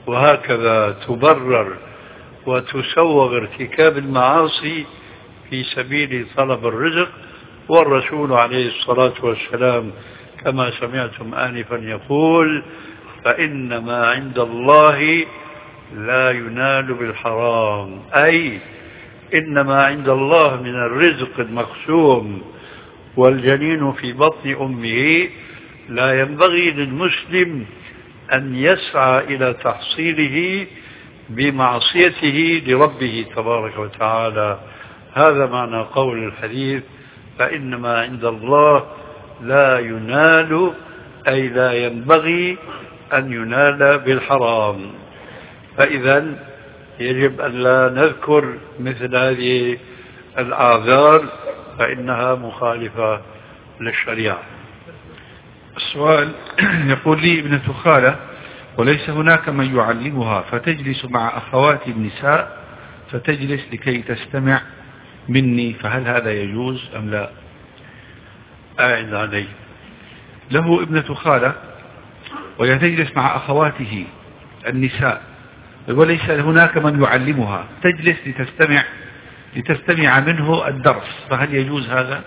وهكذا تبرر وتسوغ ارتكاب المعاصي في سبيل طلب الرزق. والرسول عليه الصلاة والسلام كما سمعتم آنفا يقول: فإن ما عند الله لا ينال بالحرام، أي إن ما عند الله من الرزق المقسوم والجنين في بطن أمه لا ينبغي للمسلم أن يسعى إلى تحصيله بمعصيته لربه تبارك وتعالى. هذا معنى قول الحديث: فإن ما عند الله لا ينال، أي لا ينبغي أن ينال بالحرام. فإذا يجب أن لا نذكر مثل هذه الأعذار فإنها مخالفة للشريعة. السؤال يقول لي ابنة خالة وليس هناك من يعلمها، فتجلس مع أخوات النساء فتجلس لكي تستمع مني، فهل هذا يجوز أم لا؟ أعد علي. له ابنة خالة وهي تجلس مع أخواته النساء وليس هناك من يعلمها، تجلس لتستمع منه الدرس، فهل يجوز هذا؟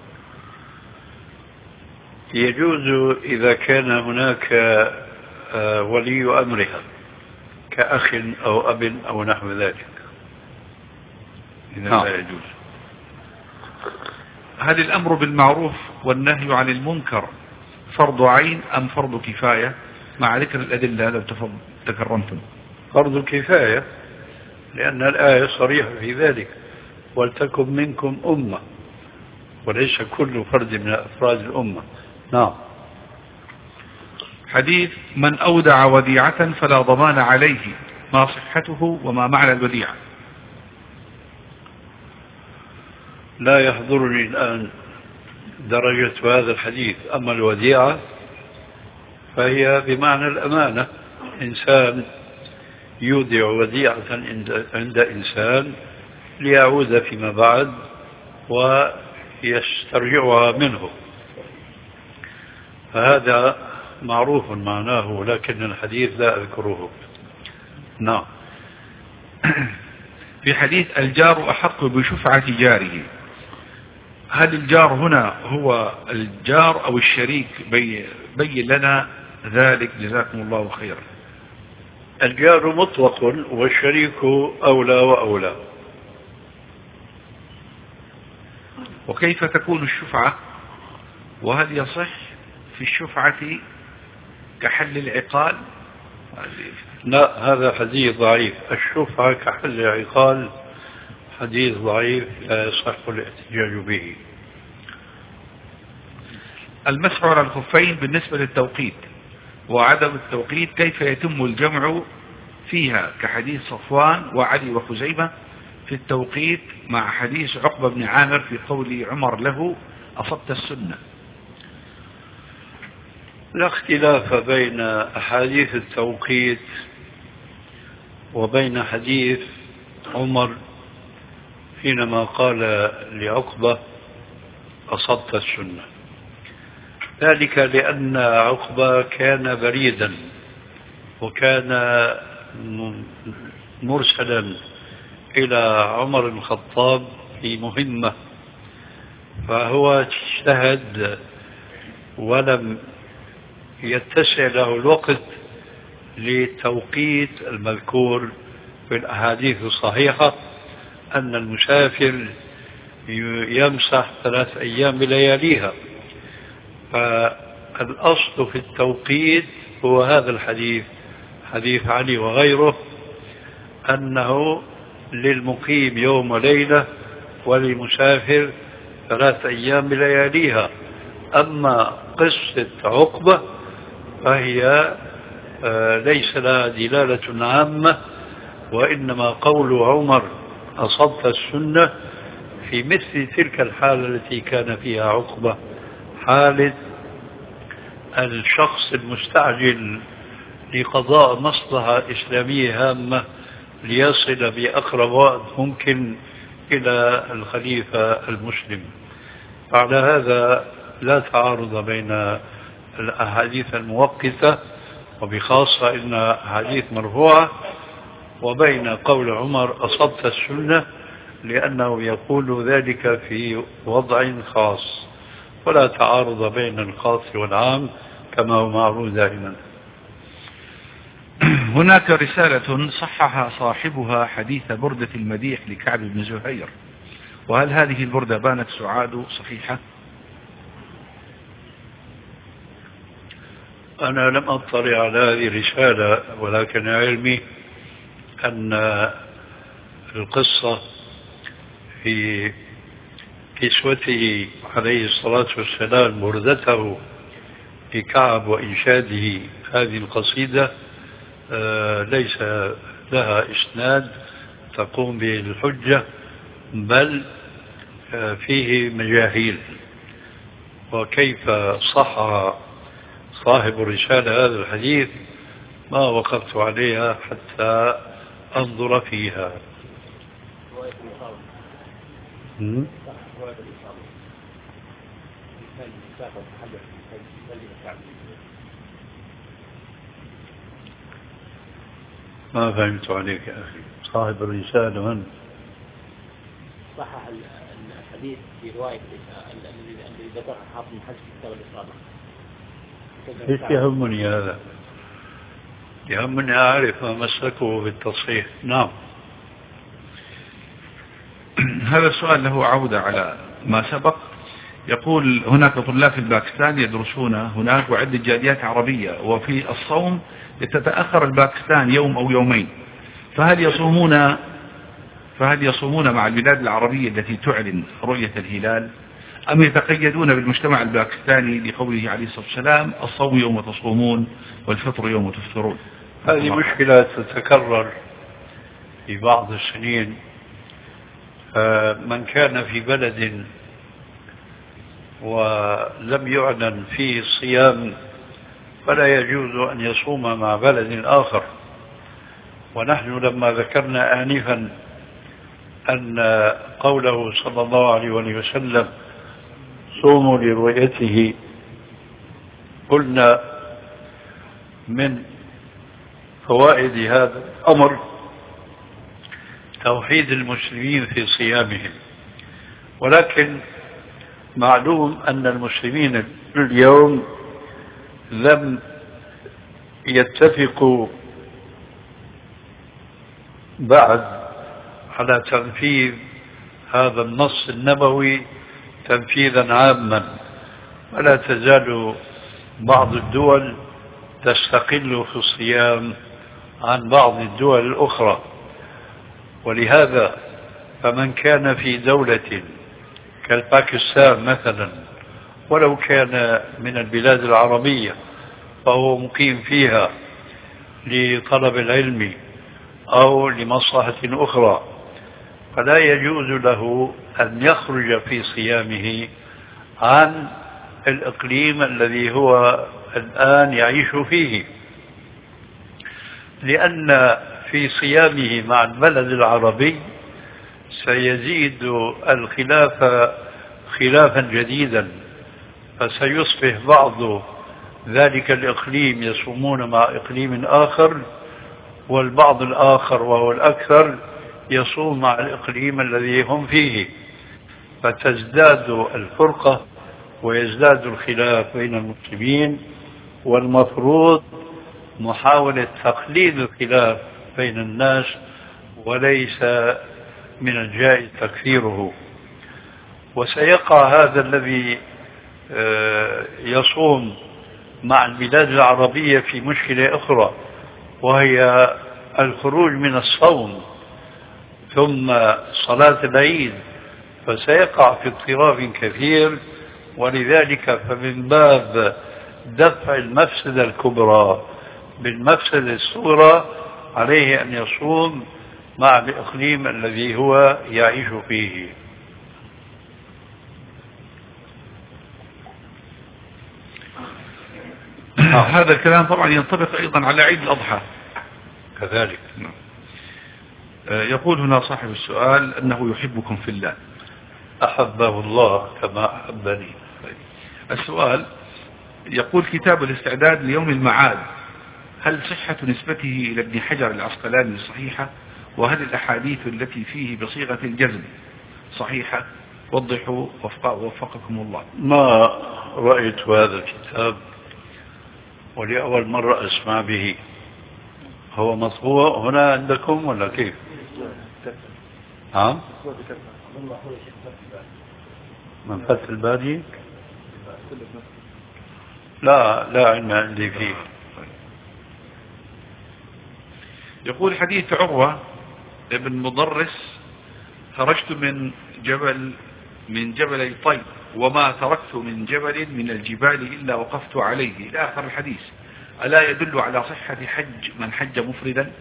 يجوز إذا كان هناك ولي أمرها كأخ أو أب أو نحو ذلك. إذا لا يجوز. هل الأمر بالمعروف والنهي عن المنكر فرض عين أم فرض كفاية؟ مع ذكر الأدلة لو تكرمتم. فرض كفاية، لأن الآية صريحة في ذلك: ولتكن منكم أمة، وليس كل فرد من أفراد الأمة. نعم. حديث: من أودع وديعة فلا ضمان عليه، ما صحته وما معنى الوديعة؟ لا يحضرني الآن درجة هذا الحديث. أما الوديعة فهي بمعنى الأمانة، إنسان يودع وديعة عند إنسان ليعود فيما بعد ويسترجعها منه، فهذا معروف معناه، لكن الحديث لا أذكره. نعم. في حديث: الجار أحق بشفعة جاره، هل الجار هنا هو الجار أو الشريك؟ بين لنا ذلك جزاكم الله خيرا. الجار مطلق والشريك أولى وأولى. وكيف تكون الشفعة؟ وهل يصح في الشفعة كحل العقال؟ لا، هذا حديث ضعيف. الشفعة كحل العقال حديث ضعيف لا يصح الاحتجاج به. المسح على الخفين بالنسبة للتوقيت وعدم التوقيت، كيف يتم الجمع فيها كحديث صفوان وعلي وخزيمة في التوقيت مع حديث عقبة بن عامر في قول عمر له: أصبت السنة؟ لا اختلاف بين أحاديث التوقيت وبين حديث عمر حينما قال لعقبة: أصبت السنة، ذلك لأن عقبة كان بريدا وكان مرسلا إلى عمر بن الخطاب في مهمة، فهو اجتهد ولم يتسع له الوقت للتوقيت المذكور في الأحاديث الصحيحة أن المسافر يمسح 3 أيام بلياليها. فالأصل في التوقيت هو هذا الحديث، حديث علي وغيره، أنه للمقيم يوم وليلة وللمسافر 3 أيام بلياليها. أما قصة عقبة فهي ليس لها دلالة عامة، وإنما قول عمر: أصبت السنة، في مثل تلك الحالة التي كان فيها عقبة، حالة الشخص المستعجل لقضاء مصلحة إسلامية هامة ليصل بأقرب وقت ممكن إلى الخليفة المسلم. على هذا لا تعارض بين الأحاديث الموقتة وبخاصة إن حديث مرفوعة، وبين قول عمر أصبت السنة، لأنه يقول ذلك في وضع خاص، ولا تعارض بين الخاص والعام كما هو معروف دائما. هناك رسالة صحح صاحبها حديث بردة المديح لكعب بن زهير، وهل هذه البردة بانت سعاد صحيحة؟ أنا لم أطلع على هذه الرسالة، ولكن علمي أن القصة في كسوته عليه الصلاة والسلام بردته لكعب وإنشاده هذه القصيدة ليس لها إسناد تقوم به الحجة، بل فيه مجاهيل. وكيف صح صاحب الرسالة هذا الحديث ما وقفت عليها حتى أنظر فيها. ما فهمت عليك يا أخي. صاحب الرسالة من؟ صحح الحديث في رواية الذي ذكرها حافظ بن حجر في كتاب الإصابة. ايش يهمني هذا؟ يهمني أعرف ما مسلكه بالتصحيح. نعم. هذا السؤال له عودة على ما سبق. يقول هناك طلاب في الباكستان يدرسون هناك وعدة جاليات عربية، وفي الصوم تتأخر الباكستان يوم أو يومين، فهل يصومون مع البلاد العربية التي تعلن رؤية الهلال، أم يتقيدون بالمجتمع الباكستاني لقوله عليه الصلاة والسلام الصوم يوم تصومون والفطر يوم تفطرون؟ هذه مشكلة تتكرر في بعض السنين. من كان في بلد ولم يعلن فيه الصيام فلا يجوز أن يصوم مع بلد آخر. ونحن لما ذكرنا آنفا أن قوله صلى الله عليه وسلم صوموا لرؤيته، قلنا من فوائد هذا الأمر توحيد المسلمين في صيامهم. ولكن معلوم أن المسلمين اليوم لم يتفقوا بعد على تنفيذ هذا النص النبوي تنفيذا عاما، ولا تزال بعض الدول تستقل في الصيام عن بعض الدول الأخرى. ولهذا فمن كان في دولة كالباكستان مثلا، ولو كان من البلاد العربية فهو مقيم فيها لطلب العلم أو لمصلحة أخرى، فلا يجوز له أن يخرج في صيامه عن الإقليم الذي هو الآن يعيش فيه، لأن في صيامه مع البلد العربي سيزيد الخلاف خلافا جديدا، فسيصبح بعض ذلك الإقليم يصومون مع إقليم آخر، والبعض الآخر وهو الأكثر يصوم مع الإقليم الذي هم فيه، فتزداد الفرقة ويزداد الخلاف بين المسلمين. والمفروض محاولة تقليل الخلاف بين الناس، وليس من الجائز تكفيره. وسيقع هذا الذي يصوم مع البلاد العربية في مشكلة أخرى، وهي الخروج من الصوم ثم صلاة العيد، فسيقع في اضطراب كثير. ولذلك فمن باب دفع المفسدة الكبرى بالمفسدة الصغرى عليه أن يصوم مع الإقليم الذي هو يعيش فيه. هذا الكلام طبعا ينطبق أيضا على عيد الأضحى كذلك. يقول هنا صاحب السؤال أنه يحبكم في الله. أحبه الله كما أحبني. السؤال يقول كتاب الاستعداد ليوم المعاد هل صحة نسبته إلى ابن حجر العسقلاني صحيحة؟ وهل الأحاديث التي فيه بصيغة الجزم صحيحة؟ وضحوا وفقكم الله. ما رأيت هذا الكتاب ولأول مرة أسمع به. هو مطبوع هنا عندكم ولا كيف؟ ها؟ من فتح الباري؟ لا علم عندي فيه. يقول حديث عروة ابن مضرس: خرجت من جبلي طيب وما تركت من جبل من الجبال إلا وقفت عليه، إلى آخر الحديث. ألا يدل على صحة حج من حج مفردا؟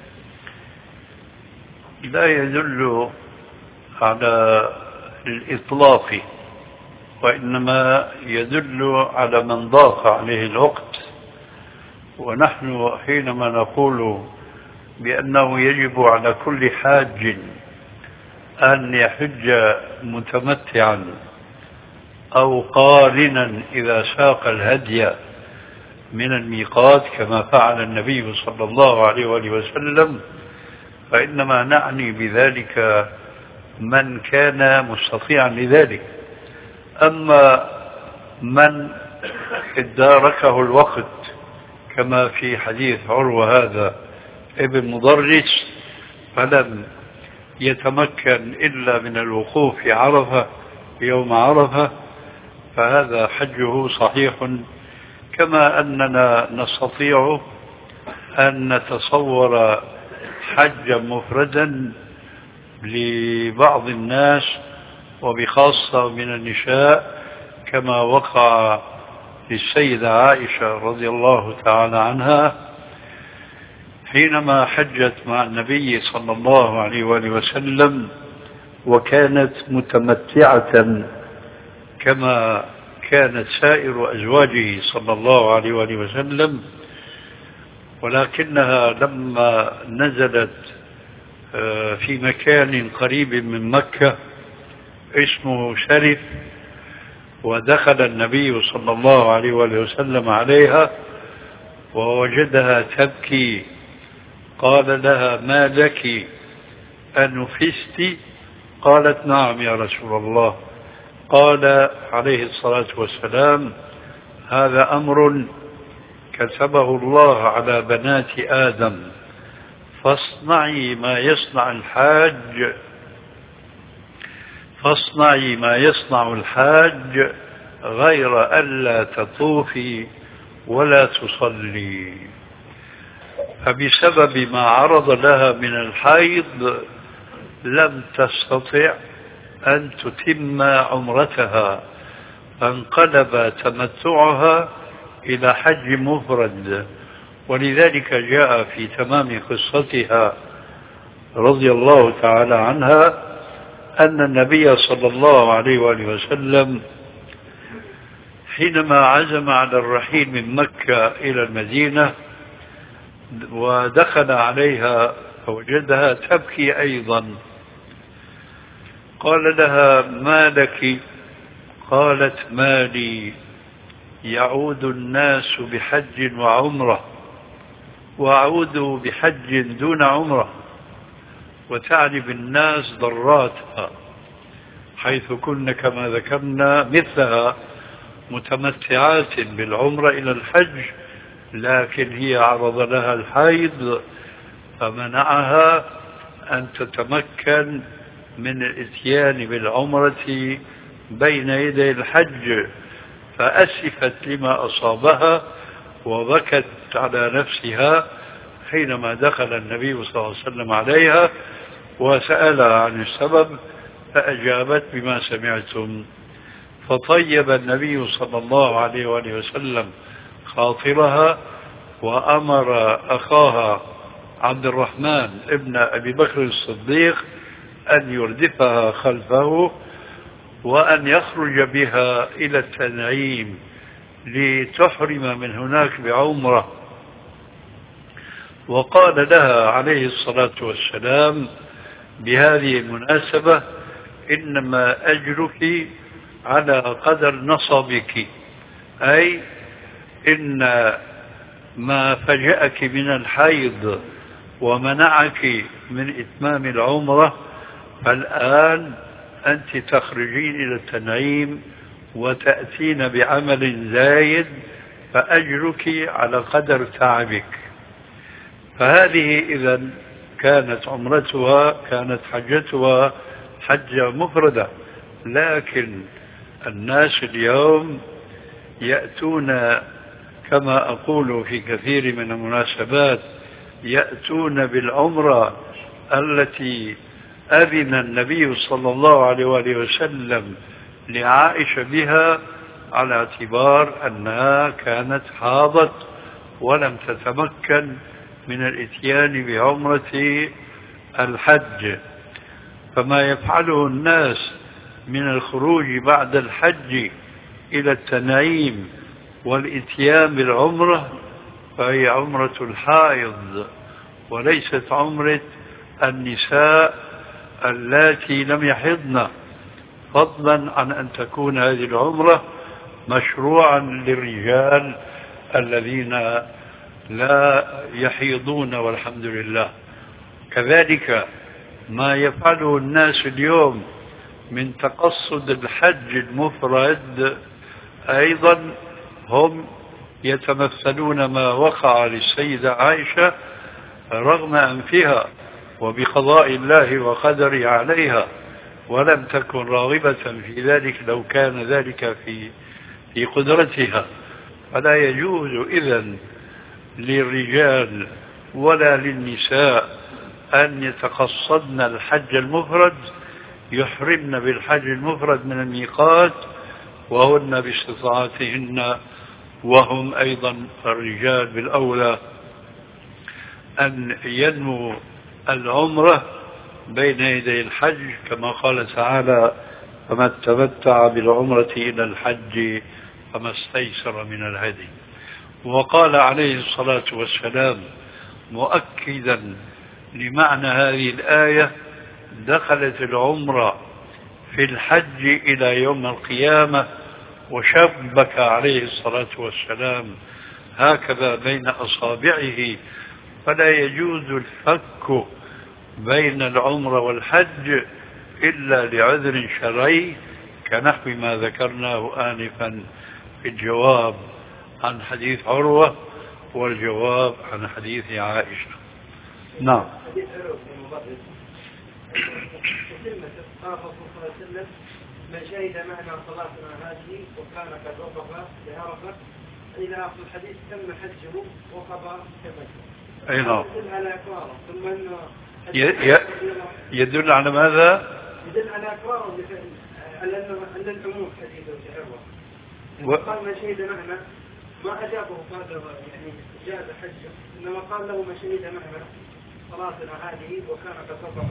لا يدل على الإطلاق، وإنما يدل على من ضاق عليه الوقت. ونحن حينما نقول بأنه يجب على كل حاج أن يحج متمتعا أو قارنا إذا ساق الهدي من الميقات كما فعل النبي صلى الله عليه وآله وسلم، فإنما نعني بذلك من كان مستطيعا لذلك. أما من اداركه الوقت كما في حديث عروة هذا ابن مضرس فلم يتمكن إلا من الوقوف في عرفة يوم عرفة، فهذا حجه صحيح، كما أننا نستطيع أن نتصور حجا مفردا لبعض الناس وبخاصة من النساء كما وقع للسيدة عائشة رضي الله تعالى عنها حينما حجت مع النبي صلى الله عليه وآله وسلم وكانت متمتعة كما كانت سائر أزواجه صلى الله عليه وآله وسلم، ولكنها لما نزلت في مكان قريب من مكة اسمه شرف ودخل النبي صلى الله عليه وآله وسلم عليها ووجدها تبكي، قال لها: ما لك أنفست؟ قالت: نعم يا رسول الله. قال عليه الصلاة والسلام: هذا أمر كتبه الله على بنات آدم، فاصنعي ما يصنع الحاج غير ألا تطوفي ولا تصلي. فبسبب ما عرض لها من الحيض لم تستطع أن تتم عمرتها، فانقلب تمتعها إلى حج مفرد. ولذلك جاء في تمام قصتها رضي الله تعالى عنها أن النبي صلى الله عليه وآله وسلم حينما عزم على الرحيل من مكة إلى المدينة ودخل عليها فوجدها تبكي أيضا، قال لها: ما لك؟ قالت: ما لي؟ يعود الناس بحج وعمرة وأعود بحج دون عمرة، وتعني بالناس ضراتها حيث كن كما ذكرنا مثلها متمتعات بالعمرة إلى الحج، لكن هي عرض لها الحيض فمنعها أن تتمكن من الاتيان بالعمرة بين يدي الحج، فأسفت لما أصابها وبكت على نفسها حينما دخل النبي صلى الله عليه وسلم عليها وسألها عن السبب، فأجابت بما سمعتم. فطيب النبي صلى الله عليه وآله وسلم خاطرها وأمر أخاها عبد الرحمن ابن أبي بكر الصديق أن يردفها خلفه وأن يخرج بها إلى التنعيم لتحرم من هناك بعمرة. وقال لها عليه الصلاة والسلام بهذه المناسبة: إنما أجرك على قدر نصبك، أي إن ما فجأك من الحيض ومنعك من إتمام العمرة، فالآن أنت تخرجين إلى التنعيم وتأتين بعمل زايد فأجرك على قدر تعبك. فهذه إذن كانت عمرتها، كانت حجتها حجة مفردة. لكن الناس اليوم يأتون كما أقول في كثير من المناسبات، يأتون بالعمرة التي أذن النبي صلى الله عليه وآله وسلم لعائشة بها على اعتبار أنها كانت حاضت ولم تتمكن من الإتيان بعمرة الحج. فما يفعله الناس من الخروج بعد الحج إلى التنعيم والإتيان بالعمرة فهي عمرة الحائض وليست عمرة النساء اللاتي لم يحضن، فضلا عن أن تكون هذه العمرة مشروعا للرجال الذين لا يحيضون والحمد لله. كذلك ما يفعله الناس اليوم من تقصد الحج المفرد أيضا هم يتمثلون ما وقع للسيدة عائشة رغم أنفها وبقضاء الله وقدره عليها، ولم تكن راغبة في ذلك لو كان ذلك في قدرتها. فلا يجوز إذن للرجال ولا للنساء أن يتقصدن الحج المفرد، يحرمن بالحج المفرد من الميقات وهن باستطاعتهن، وهم أيضا الرجال بالأولى أن ينموا العمرة بين يدي الحج كما قال تعالى: فمن تمتع بالعمرة إلى الحج فما استيسر من الهدي. وقال عليه الصلاة والسلام مؤكدا لمعنى هذه الآية: دخلت العمرة في الحج إلى يوم القيامة، وشبك عليه الصلاة والسلام هكذا بين أصابعه، فلا يجوز الفك بين العمرة والحج إلا لعذر شرعي كنحو ما ذكرناه آنفا في الجواب عن حديث عروة والجواب عن حديث عائشة. نعم. من شهد معنا صلاتنا هذه وكان قد وقف بعرفة إلى آخر الحديث تم حجه وقضى كفته. أي نعم. يدل على إقراره، ثم أنه يدل على ماذا؟ يدل على إقراره أن العموم حديث وتعرض. قال من شهد معنا ما أجابه قال يعني جاز حجه، إنما قال له من شهد معنا صلاتنا هذه وكان قد وقف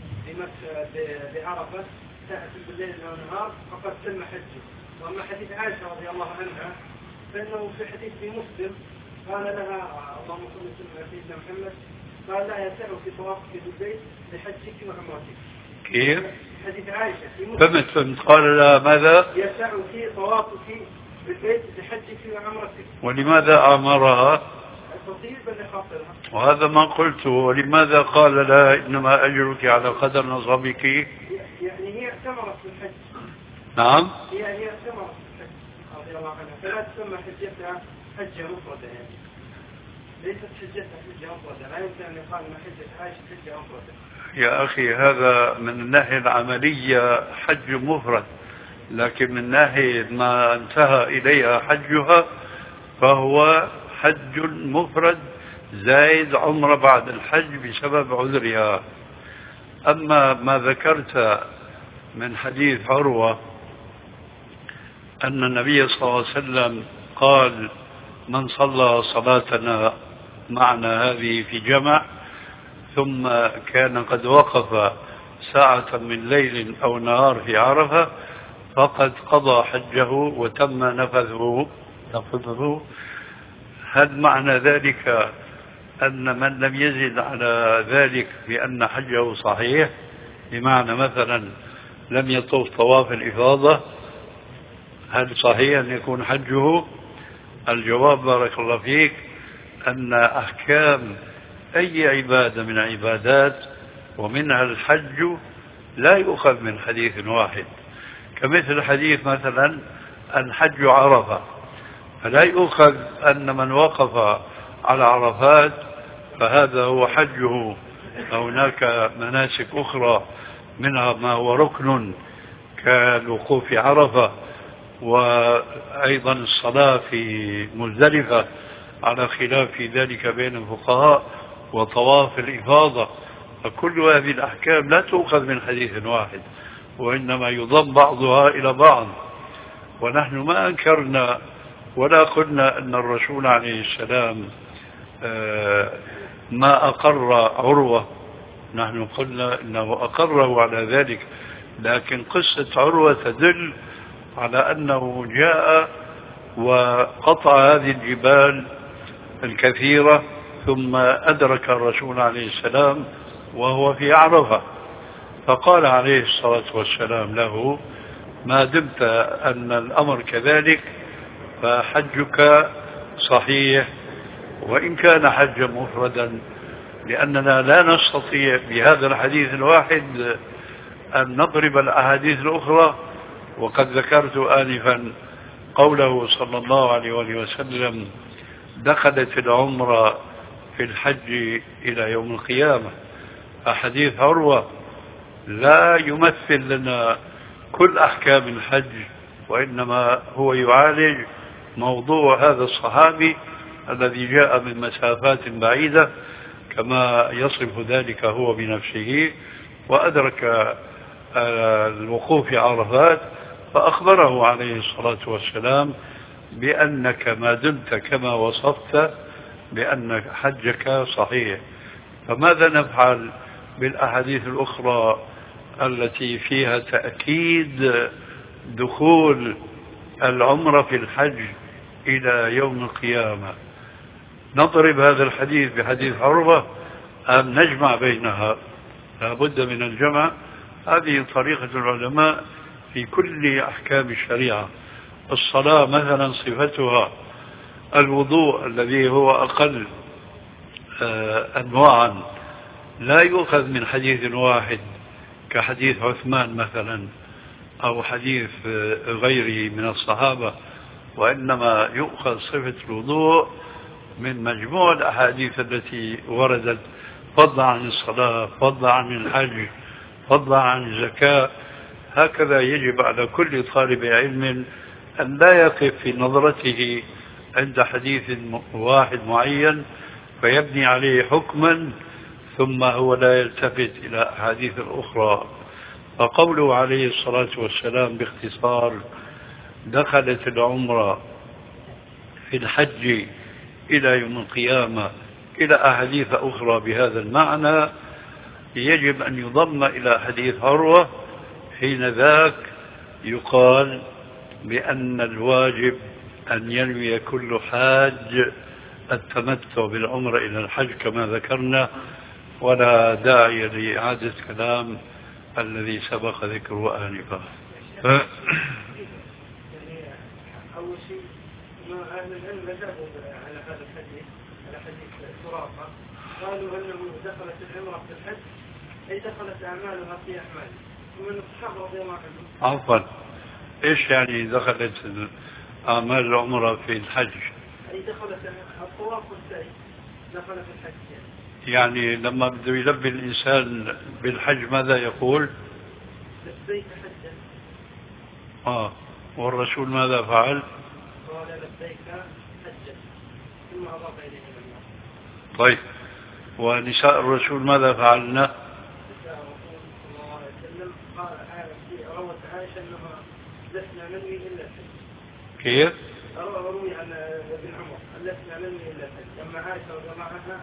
بعرفة ساعة بالليل والنهار فقد تم حجه. وأما حديث عائشة رضي الله عنها فإنه في حديث في مسلم قال لها اللهم صل وسلم على سيدنا محمد، قال لا يسعك في طوافك بالبيت لحجك وعمرتك. كيف؟ حديث عائشة في مسلم. فهمت. قال لها ماذا؟ يسعك طوافك بالبيت لحجك وعمرتك. ولماذا أمرها؟ تصيبا لخاطرها. وهذا ما قلته. ولماذا قال لها إنما أجرك على قدر نصبك؟ يعني هي اعتمرت بالحج. نعم. هي اعتمرت بالحج رضي الله عنها، فلا تسمى حجتها حجة مفردة، يعني ليست حجتها حجة مفردة، لا يمكن أن يقال أن حجة عائشة حجة مفردة. يا أخي هذا من الناحية العملية حج مفرد، لكن من ناحية ما انتهى إليها حجها فهو حج مفرد زائد عمرة بعد الحج بسبب عذرها. أما ما ذكرت من حديث عروة أن النبي صلى الله عليه وسلم قال: من صلى صلاتنا معنا هذه في جمع ثم كان قد وقف ساعة من ليل أو نهار في عرفة فقد قضى حجه وتم نفذه. هل معنى ذلك أن من لم يزد على ذلك بأن حجه صحيح؟ بمعنى مثلا لم يطوف طواف الإفاضة، هل صحيح أن يكون حجه؟ الجواب بارك الله فيك أن أحكام أي عبادة من عبادات ومنها الحج لا يؤخذ من حديث واحد، كمثل حديث مثلا الحج عرفة، فلا يؤخذ أن من وقف على عرفات فهذا هو حجه. هناك مناسك أخرى منها ما هو ركن كالوقوف عرفة، وأيضا الصلاة في مزدلفة على خلاف في ذلك بين الفقهاء، وطواف الإفاضة. فكل هذه الأحكام لا تؤخذ من حديث واحد، وإنما يضم بعضها إلى بعض. ونحن ما أنكرنا ولا قلنا أن الرسول عليه السلام ما أقر عروة، نحن قلنا أنه أقره على ذلك، لكن قصة عروة تدل على أنه جاء وقطع هذه الجبال الكثيرة ثم أدرك الرسول عليه السلام وهو في عرفة، فقال عليه الصلاة والسلام له: ما دمت أن الأمر كذلك فحجك صحيح، وإن كان حجا مفردا، لأننا لا نستطيع بهذا الحديث الواحد أن نضرب الأحاديث الأخرى. وقد ذكرت آنفا قوله صلى الله عليه وسلم: دخلت العمرة في الحج إلى يوم القيامة. حديث عروة لا يمثل لنا كل أحكام الحج، وإنما هو يعالج موضوع هذا الصحابي الذي جاء من مسافات بعيدة كما يصف ذلك هو بنفسه، وأدرك الوقوف في عرفات، فأخبره عليه الصلاة والسلام بأنك ما دمت كما وصفت بأن حجك صحيح. فماذا نفعل بالأحاديث الأخرى التي فيها تأكيد دخول العمرة في الحج إلى يوم القيامة؟ نضرب هذا الحديث بحديث عروة أم نجمع بينها؟ لا بد من الجمع. هذه طريقة العلماء في كل أحكام الشريعة. الصلاة مثلا صفتها الوضوء الذي هو أقل أنواعا لا يؤخذ من حديث واحد كحديث عثمان مثلا أو حديث غيره من الصحابة، وإنما يؤخذ صفة الوضوء من مجموع الأحاديث التي وردت، فضلا عن الصلاة، فضلا عن الحج، فضلا عن الزكاة. هكذا يجب على كل طالب علم أن لا يقف في نظرته عند حديث واحد معين فيبني عليه حكما ثم هو لا يلتفت إلى أحاديث الأخرى. فقوله عليه الصلاة والسلام باختصار: دخلت العمرة في الحج إلى يوم القيامة، إلى أحاديث أخرى بهذا المعنى، يجب أن يضم إلى حديث عروة. حين ذاك يقال بأن الواجب أن ينوي كل حاج التمتع بالعمرة إلى الحج كما ذكرنا، ولا داعي لإعادة كلام الذي سبق ذكره آنفا. أول شيء ما أهل العلم ذهبوا على هذا الحديث، على حديث سراقة، قالوا أنه دخلت العمرة في الحج أي دخلت أعمالها في أعمال، ومن الصحابة رضي الله عنهم. عفوا، إيش يعني دخلت أعمال العمرة في الحج؟ أي دخلت الطواف والسعي دخل في الحج يعني لما بده يلبي الإنسان بالحج ماذا يقول؟ لبيك حجا. والرسول ماذا فعل؟ قال لبيك حجا ثم أضاف إليه الله. طيب، ونساء الرسول ماذا فعلنا؟ نساء الرسول صلى الله عليه وسلم قال روت عائشة أنها لسنا ننوي إلا الحج. كيف؟ روي عن ابن عمر لسنا ننوي إلا الحج، أما عائشة رضي الله عنها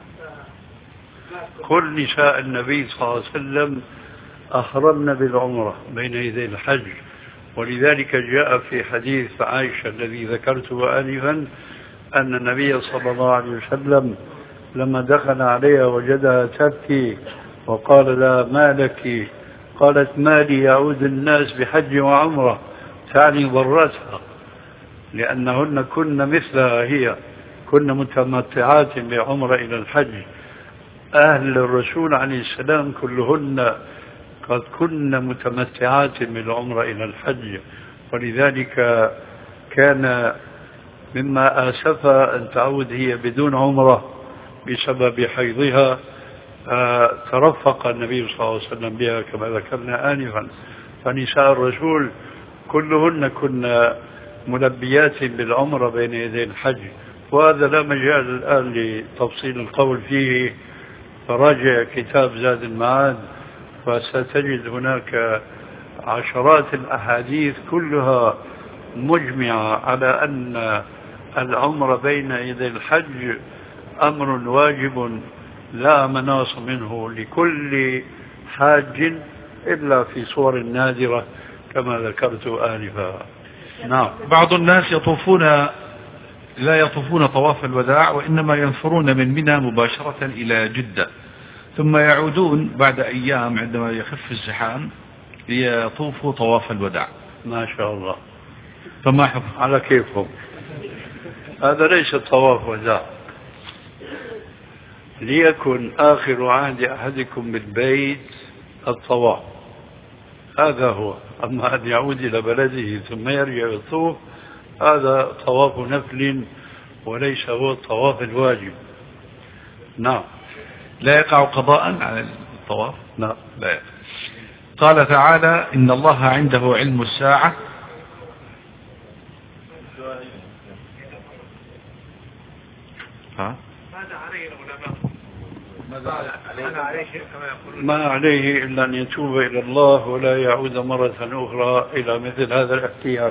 كل نساء النبي صلى الله عليه وسلم أحرمن بالعمرة بين يدي الحج، ولذلك جاء في حديث عائشة الذي ذكرته آنفا أن النبي صلى الله عليه وسلم لما دخل عليها وجدها تبكي وقال لها: ما لك؟ قالت: ما لي يعود الناس بحج وعمرة، تعني ضرتها لأنهن كن مثلها هي، كن متمتعات بعمرة إلى الحج. أهل الرسول عليه السلام كلهن قد كن متمتعات بالعمرة إلى الحج، ولذلك كان مما آسف أن تعود هي بدون عمرة بسبب حيضها، ترفق النبي صلى الله عليه وسلم بها كما ذكرنا آنفا. فنساء الرسول كلهن كن ملبيات بالعمرة بين يدي الحج، وهذا لا مجال الآن لتفصيل القول فيه، فراجع كتاب زاد المعاد فستجد هناك عشرات الأحاديث كلها مجمعة على أن العمر بين يدي الحج أمر واجب لا مناص منه لكل حاج إلا في صور نادرة كما ذكرت آنفا. نعم. بعض الناس لا يطوفون طواف الوداع، وإنما ينفرون من منى مباشرة إلى جدة، ثم يعودون بعد أيام عندما يخف الزحام ليطوفوا طواف الوداع. ما شاء الله. فما حكم؟ على كيفهم. هذا ليس طواف وداع. ليكن آخر عهد أحدكم بالبيت الطواف، هذا هو. أما أن يعود إلى بلده ثم يرجع يطوف هذا طواف نفل وليس هو الطواف الواجب. نعم. لا يقع قضاء على الطواف؟ لا يقع. قال تعالى إن الله عنده علم الساعة ماذا عليه العلماء؟ ما عليه إلا أن يتوب إلى الله ولا يعود مرة أخرى إلى مثل هذا الاحتيال.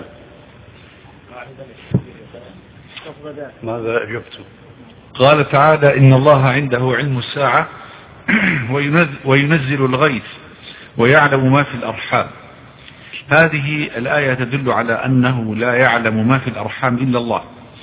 ماذا أجبت؟ قال تعالى إن الله عنده علم الساعة وينزل الغيث ويعلم ما في الأرحام. هذه الآية تدل على أنه لا يعلم ما في الأرحام إلا الله،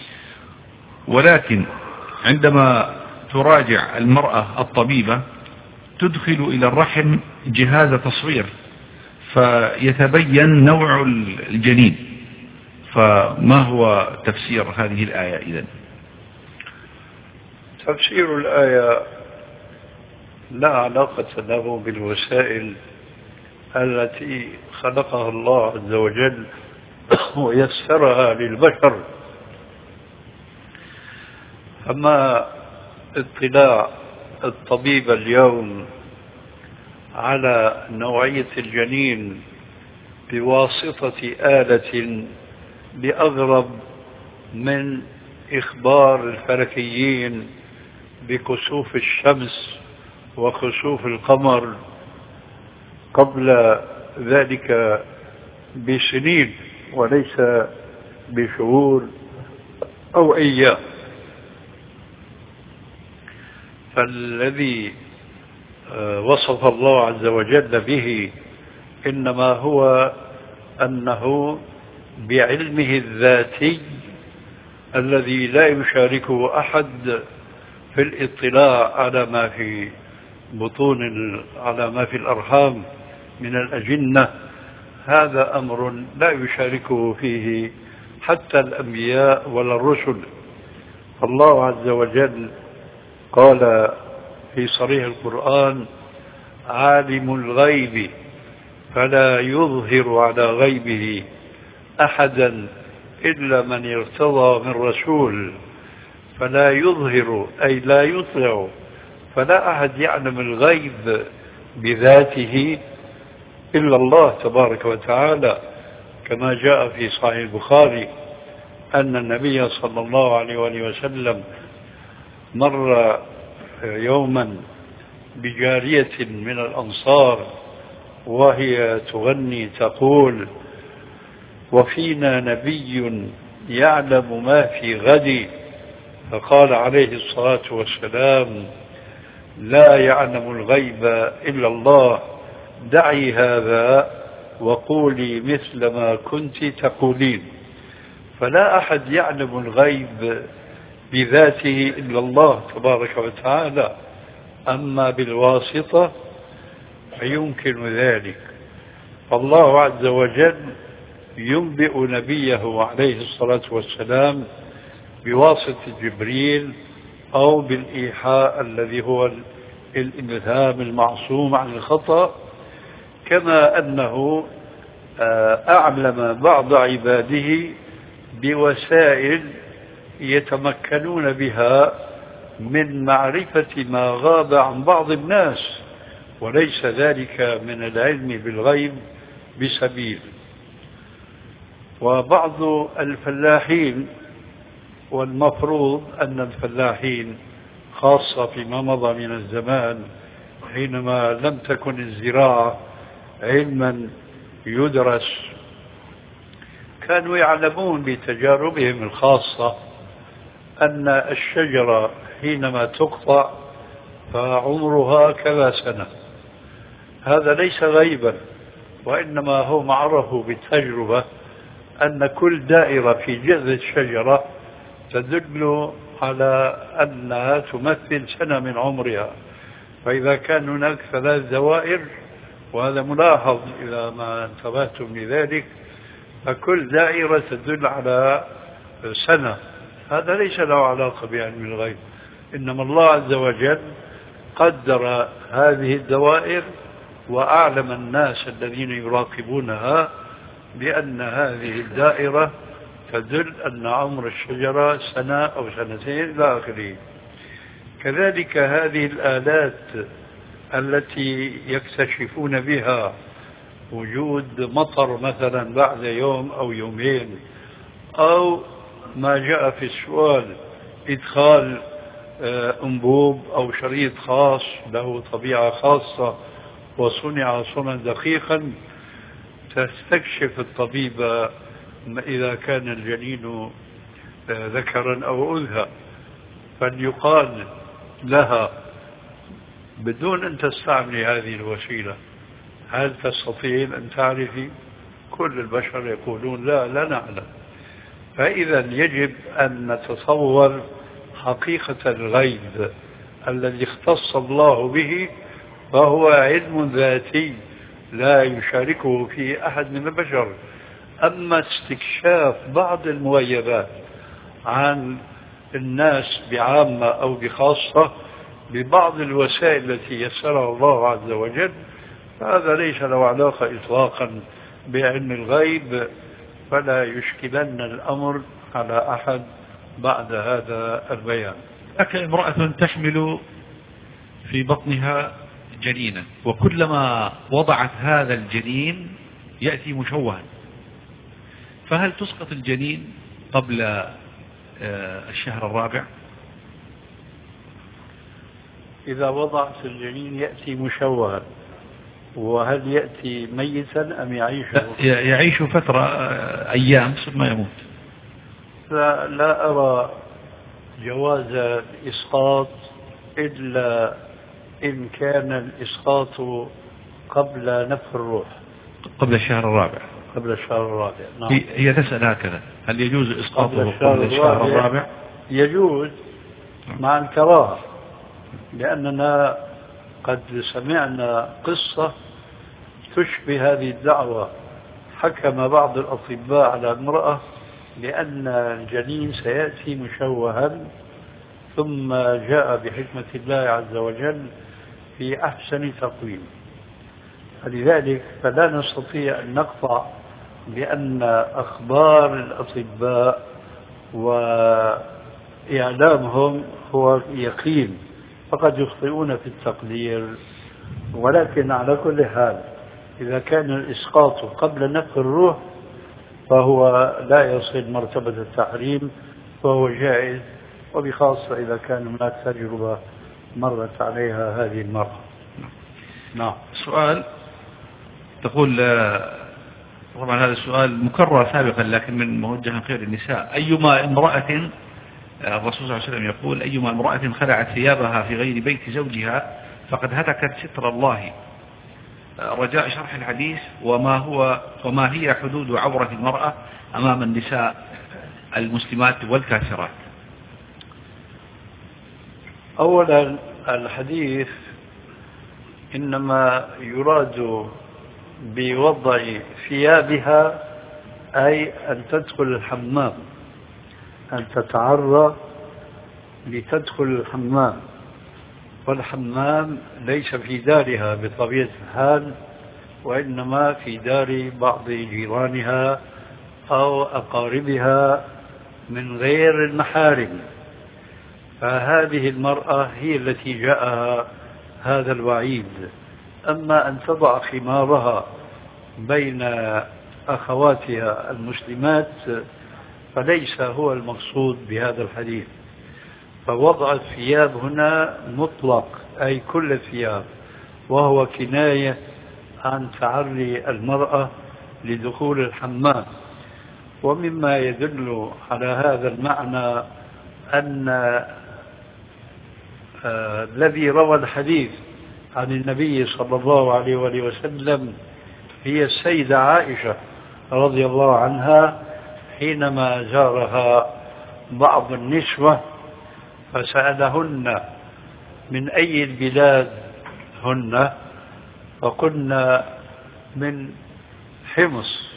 ولكن عندما تراجع المرأة الطبيبة تدخل إلى الرحم جهاز تصوير فيتبين نوع الجنين، فما هو تفسير هذه الآية إذن؟ تفسير الآية لا علاقة له بالوسائل التي خلقها الله عز وجل ويسرها للبشر. أما اطلاع الطبيب اليوم على نوعية الجنين بواسطة آلة بأغرب من إخبار الفلكيين بكسوف الشمس وخسوف القمر قبل ذلك بسنين وليس بشهور أو أيام. فالذي وصف الله عز وجل به إنما هو أنه بعلمه الذاتي الذي لا يشاركه أحد في الاطلاع على ما في على ما في الأرحام من الأجنة. هذا أمر لا يشاركه فيه حتى الأنبياء ولا الرسل. الله عز وجل قال في صريح القرآن عالم الغيب فلا يظهر على غيبه أحدا إلا من ارتضى من رسول. فلا يظهر أي لا يطلع، فلا أحد يعلم الغيب بذاته إلا الله تبارك وتعالى، كما جاء في صحيح البخاري أن النبي صلى الله عليه وآله وسلم مر يوما بجارية من الأنصار وهي تغني تقول وفينا نبي يعلم ما في غد، فقال عليه الصلاة والسلام لا يعلم الغيب إلا الله، دعي هذا وقولي مثل ما كنت تقولين. فلا أحد يعلم الغيب بذاته إلا الله تبارك وتعالى، أما بالواسطة فيمكن ذلك. فالله عز وجل ينبئ نبيه عليه الصلاة والسلام بواسطة جبريل أو بالإيحاء الذي هو الإلهام المعصوم عن الخطأ، كما أنه أعلم بعض عباده بوسائل يتمكنون بها من معرفة ما غاب عن بعض الناس، وليس ذلك من العلم بالغيب بسبيل. وبعض الفلاحين، والمفروض أن الفلاحين خاصة فيما مضى من الزمان حينما لم تكن الزراعة علما يدرس، كانوا يعلمون بتجاربهم الخاصة أن الشجرة حينما تقطع فعمرها كذا سنة. هذا ليس غيبا، وإنما هو معرفه بالتجربة أن كل دائرة في جذع الشجرة تدل على أنها تمثل سنة من عمرها. فإذا كان هناك 3 دوائر، وهذا ملاحظ إذا ما انتبهتم لذلك، فكل دائرة تدل على سنة. هذا ليس له علاقة بعلم الغيب، إنما الله عز وجل قدر هذه الدوائر وأعلم الناس الذين يراقبونها بأن هذه الدائرة تدل أن عمر الشجرة سنة أو سنتين إلى آخره. كذلك هذه الآلات التي يكتشفون بها وجود مطر مثلا بعد يوم أو يومين، أو ما جاء في السؤال إدخال أنبوب أو شريط خاص له طبيعة خاصة وصنع صنعا دقيقا، تستكشف الطبيب إذا كان الجنين ذكرا أو أنثى، فليقال لها بدون أن تستعملي هذه الوسيلة هل تستطيعين أن تعرفي؟ كل البشر يقولون لا نعلم. فإذا يجب أن نتصور حقيقة الغيب الذي اختص الله به، فهو علم ذاتي لا يشاركه فيه أحد من البشر. أما استكشاف بعض المغيبات عن الناس بعامة أو بخاصة ببعض الوسائل التي يسرها الله عز وجل، فهذا ليس له علاقة إطلاقا بعلم الغيب، فلا يشكلن الأمر على أحد بعد هذا البيان. هناك امرأة تحمل في بطنها جنينا، وكلما وضعت هذا الجنين يأتي مشوها، فهل تسقط الجنين قبل الشهر الرابع؟ إذا وضعت الجنين يأتي مشوها، وهل يأتي ميتا أم يعيش؟ يعيش فترة أيام ثم يموت. لا أرى جواز الإسقاط إلا إن كان الإسقاط قبل نفخ الروح، قبل الشهر الرابع. قبل الشهر الرابع، نعم. هي تسأل هكذا، هل يجوز إسقاطه قبل الشهر الرابع؟ يجوز مع الكراهة، لأننا قد سمعنا قصة تشبه هذه الدعوة. حكم بعض الأطباء على امرأة لأن الجنين سيأتي مشوها، ثم جاء بحكمة الله عز وجل في أحسن تقويم. فلذلك فلا نستطيع أن نقطع بأن أخبار الأطباء وإعلامهم هو يقين، فقد يخطئون في التقدير. ولكن على كل حال إذا كان الإسقاط قبل نفخ الروح فهو لا يصل مرتبة التحريم، فهو جائز، وبخاصة إذا كان هناك تجربة مرت عليها هذه المرة. نعم. سؤال تقول، طبعا هذا السؤال مكرر سابقا لكن من موجه خير النساء: أيما امرأة، الرسول صلى الله عليه وسلم يقول: أيما امرأة خلعت ثيابها في غير بيت زوجها فقد هتكت ستر الله. رجاء شرح الحديث، وما هي حدود عورة المرأة أمام النساء المسلمات والكافرات؟ أولا الحديث إنما يراد بوضع ثيابها أي أن تدخل الحمام. أن تتعرى لتدخل الحمام، والحمام ليس في دارها بطبيعة الحال، وإنما في دار بعض جيرانها أو أقاربها من غير المحارم. فهذه المرأة هي التي جاءها هذا الوعيد. أما أن تضع خمارها بين أخواتها المسلمات فليس هو المقصود بهذا الحديث. فوضع الثياب هنا مطلق أي كل الثياب، وهو كناية عن تعري المرأة لدخول الحمام. ومما يدل على هذا المعنى أن الذي روى الحديث عن النبي صلى الله عليه وآله وسلم هي السيدة عائشة رضي الله عنها، حينما زارها بعض النسوة فسألهن من أي البلاد هن، فقلنا من حمص.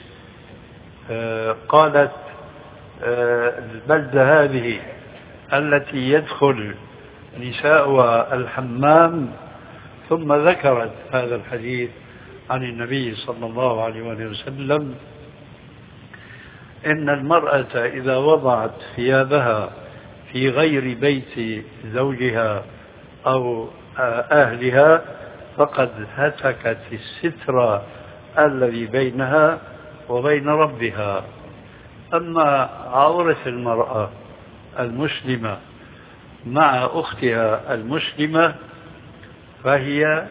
قالت البلدة هذه التي يدخل نساؤها الحمام، ثم ذكرت هذا الحديث عن النبي صلى الله عليه وسلم إن المرأة إذا وضعت ثيابها في غير بيت زوجها أو أهلها فقد هتكت الستر الذي بينها وبين ربها. أما عورة المرأة المسلمة مع أختها المسلمة فهي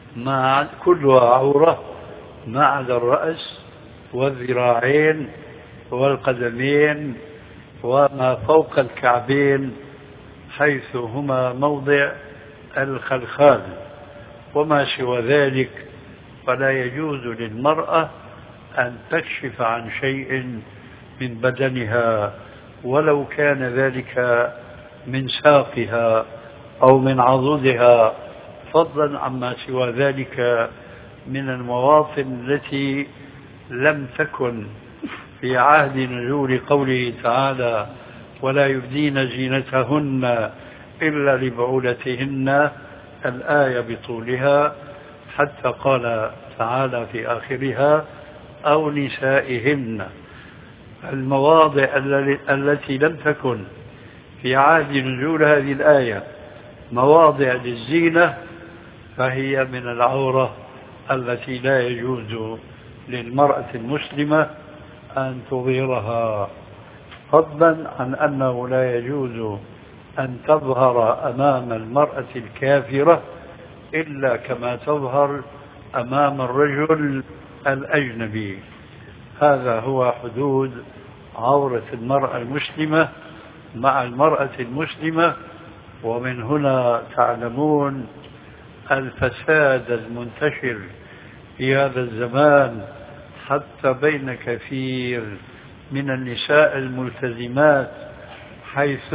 كلها عورة ما عدا الرأس والذراعين والقدمين وما فوق الكعبين حيث هما موضع الخلخال، وما سوى ذلك فلا يجوز للمرأة أن تكشف عن شيء من بدنها ولو كان ذلك من ساقها أو من عضدها، فضلا عما سوى ذلك من المواطن التي لم تكن في عهد نزول قوله تعالى ولا يبدين زينتهن إلا لبعولتهن الآية بطولها، حتى قال تعالى في آخرها أو نسائهن. المواضع التي لم تكن في عهد نزول هذه الآية مواضع للزينة فهي من العورة التي لا يجوز للمرأة المسلمة أن تظهرها، فضلا عن أنه لا يجوز أن تظهر أمام المرأة الكافرة إلا كما تظهر أمام الرجل الأجنبي. هذا هو حدود عورة المرأة المسلمة مع المرأة المسلمة. ومن هنا تعلمون الفساد المنتشر في هذا الزمان حتى بين كثير من النساء الملتزمات، حيث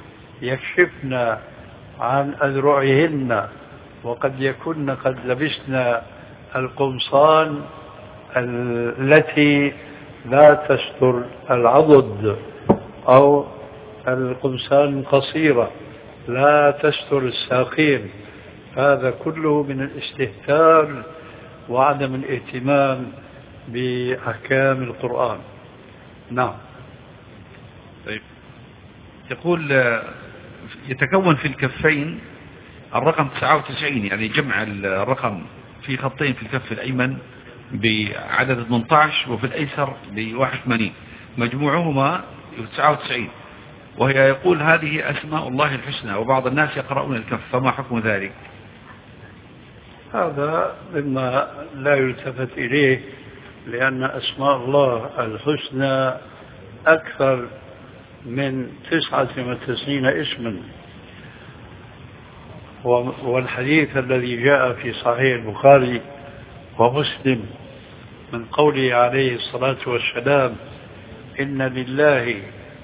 يكشفن عن أذرعهن وقد يكن قد لبسن القمصان التي لا تستر العضد أو القمصان القصيرة لا تستر الساقين. هذا كله من الاستهتار وعدم الاهتمام بأحكام القرآن. نعم. طيب، يقول يتكون في الكفين الرقم 99، يعني جمع الرقم في خطين في الكف الأيمن بعدد 18 وفي الأيسر ب81، مجموعهما 99، وهي يقول هذه أسماء الله الحسنى، وبعض الناس يقرؤون الكف، فما حكم ذلك؟ هذا مما لا يلتفت إليه، لأن أسماء الله الحسنى أكثر من 99 اسما. والحديث الذي جاء في صحيح البخاري ومسلم من قوله عليه الصلاة والسلام إن لله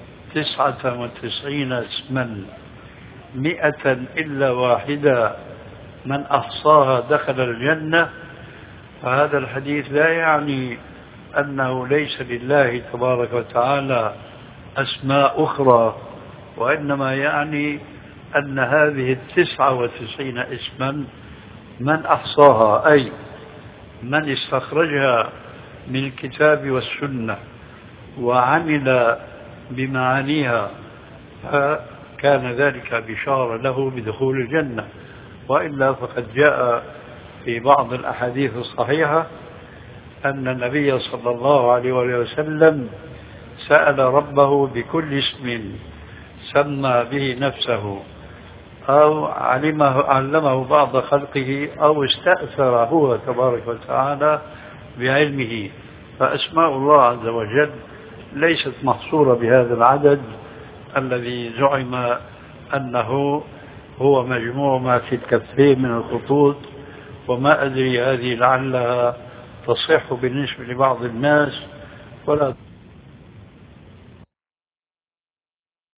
99 اسما 100 إلا واحدة من أحصاها دخل الجنة، فهذا الحديث لا يعني أنه ليس لله تبارك وتعالى أسماء أخرى، وإنما يعني أن هذه 99 اسما من أحصاها، أي من استخرجها من الكتاب والسنة وعمل بمعانيها، فكان ذلك بشارة له بدخول الجنة. وإلا فقد جاء في بعض الأحاديث الصحيحة أن النبي صلى الله عليه وسلم سأل ربه بكل اسم سمى به نفسه أو علمه بعض خلقه أو استأثر هو تبارك وتعالى بعلمه. فأسماء الله عز وجل ليست محصورة بهذا العدد الذي زعم أنه هو مجموع ما في الكفين من الخطوط، وما أدري هذه لعلها تصح بالنسبة لبعض الناس ولا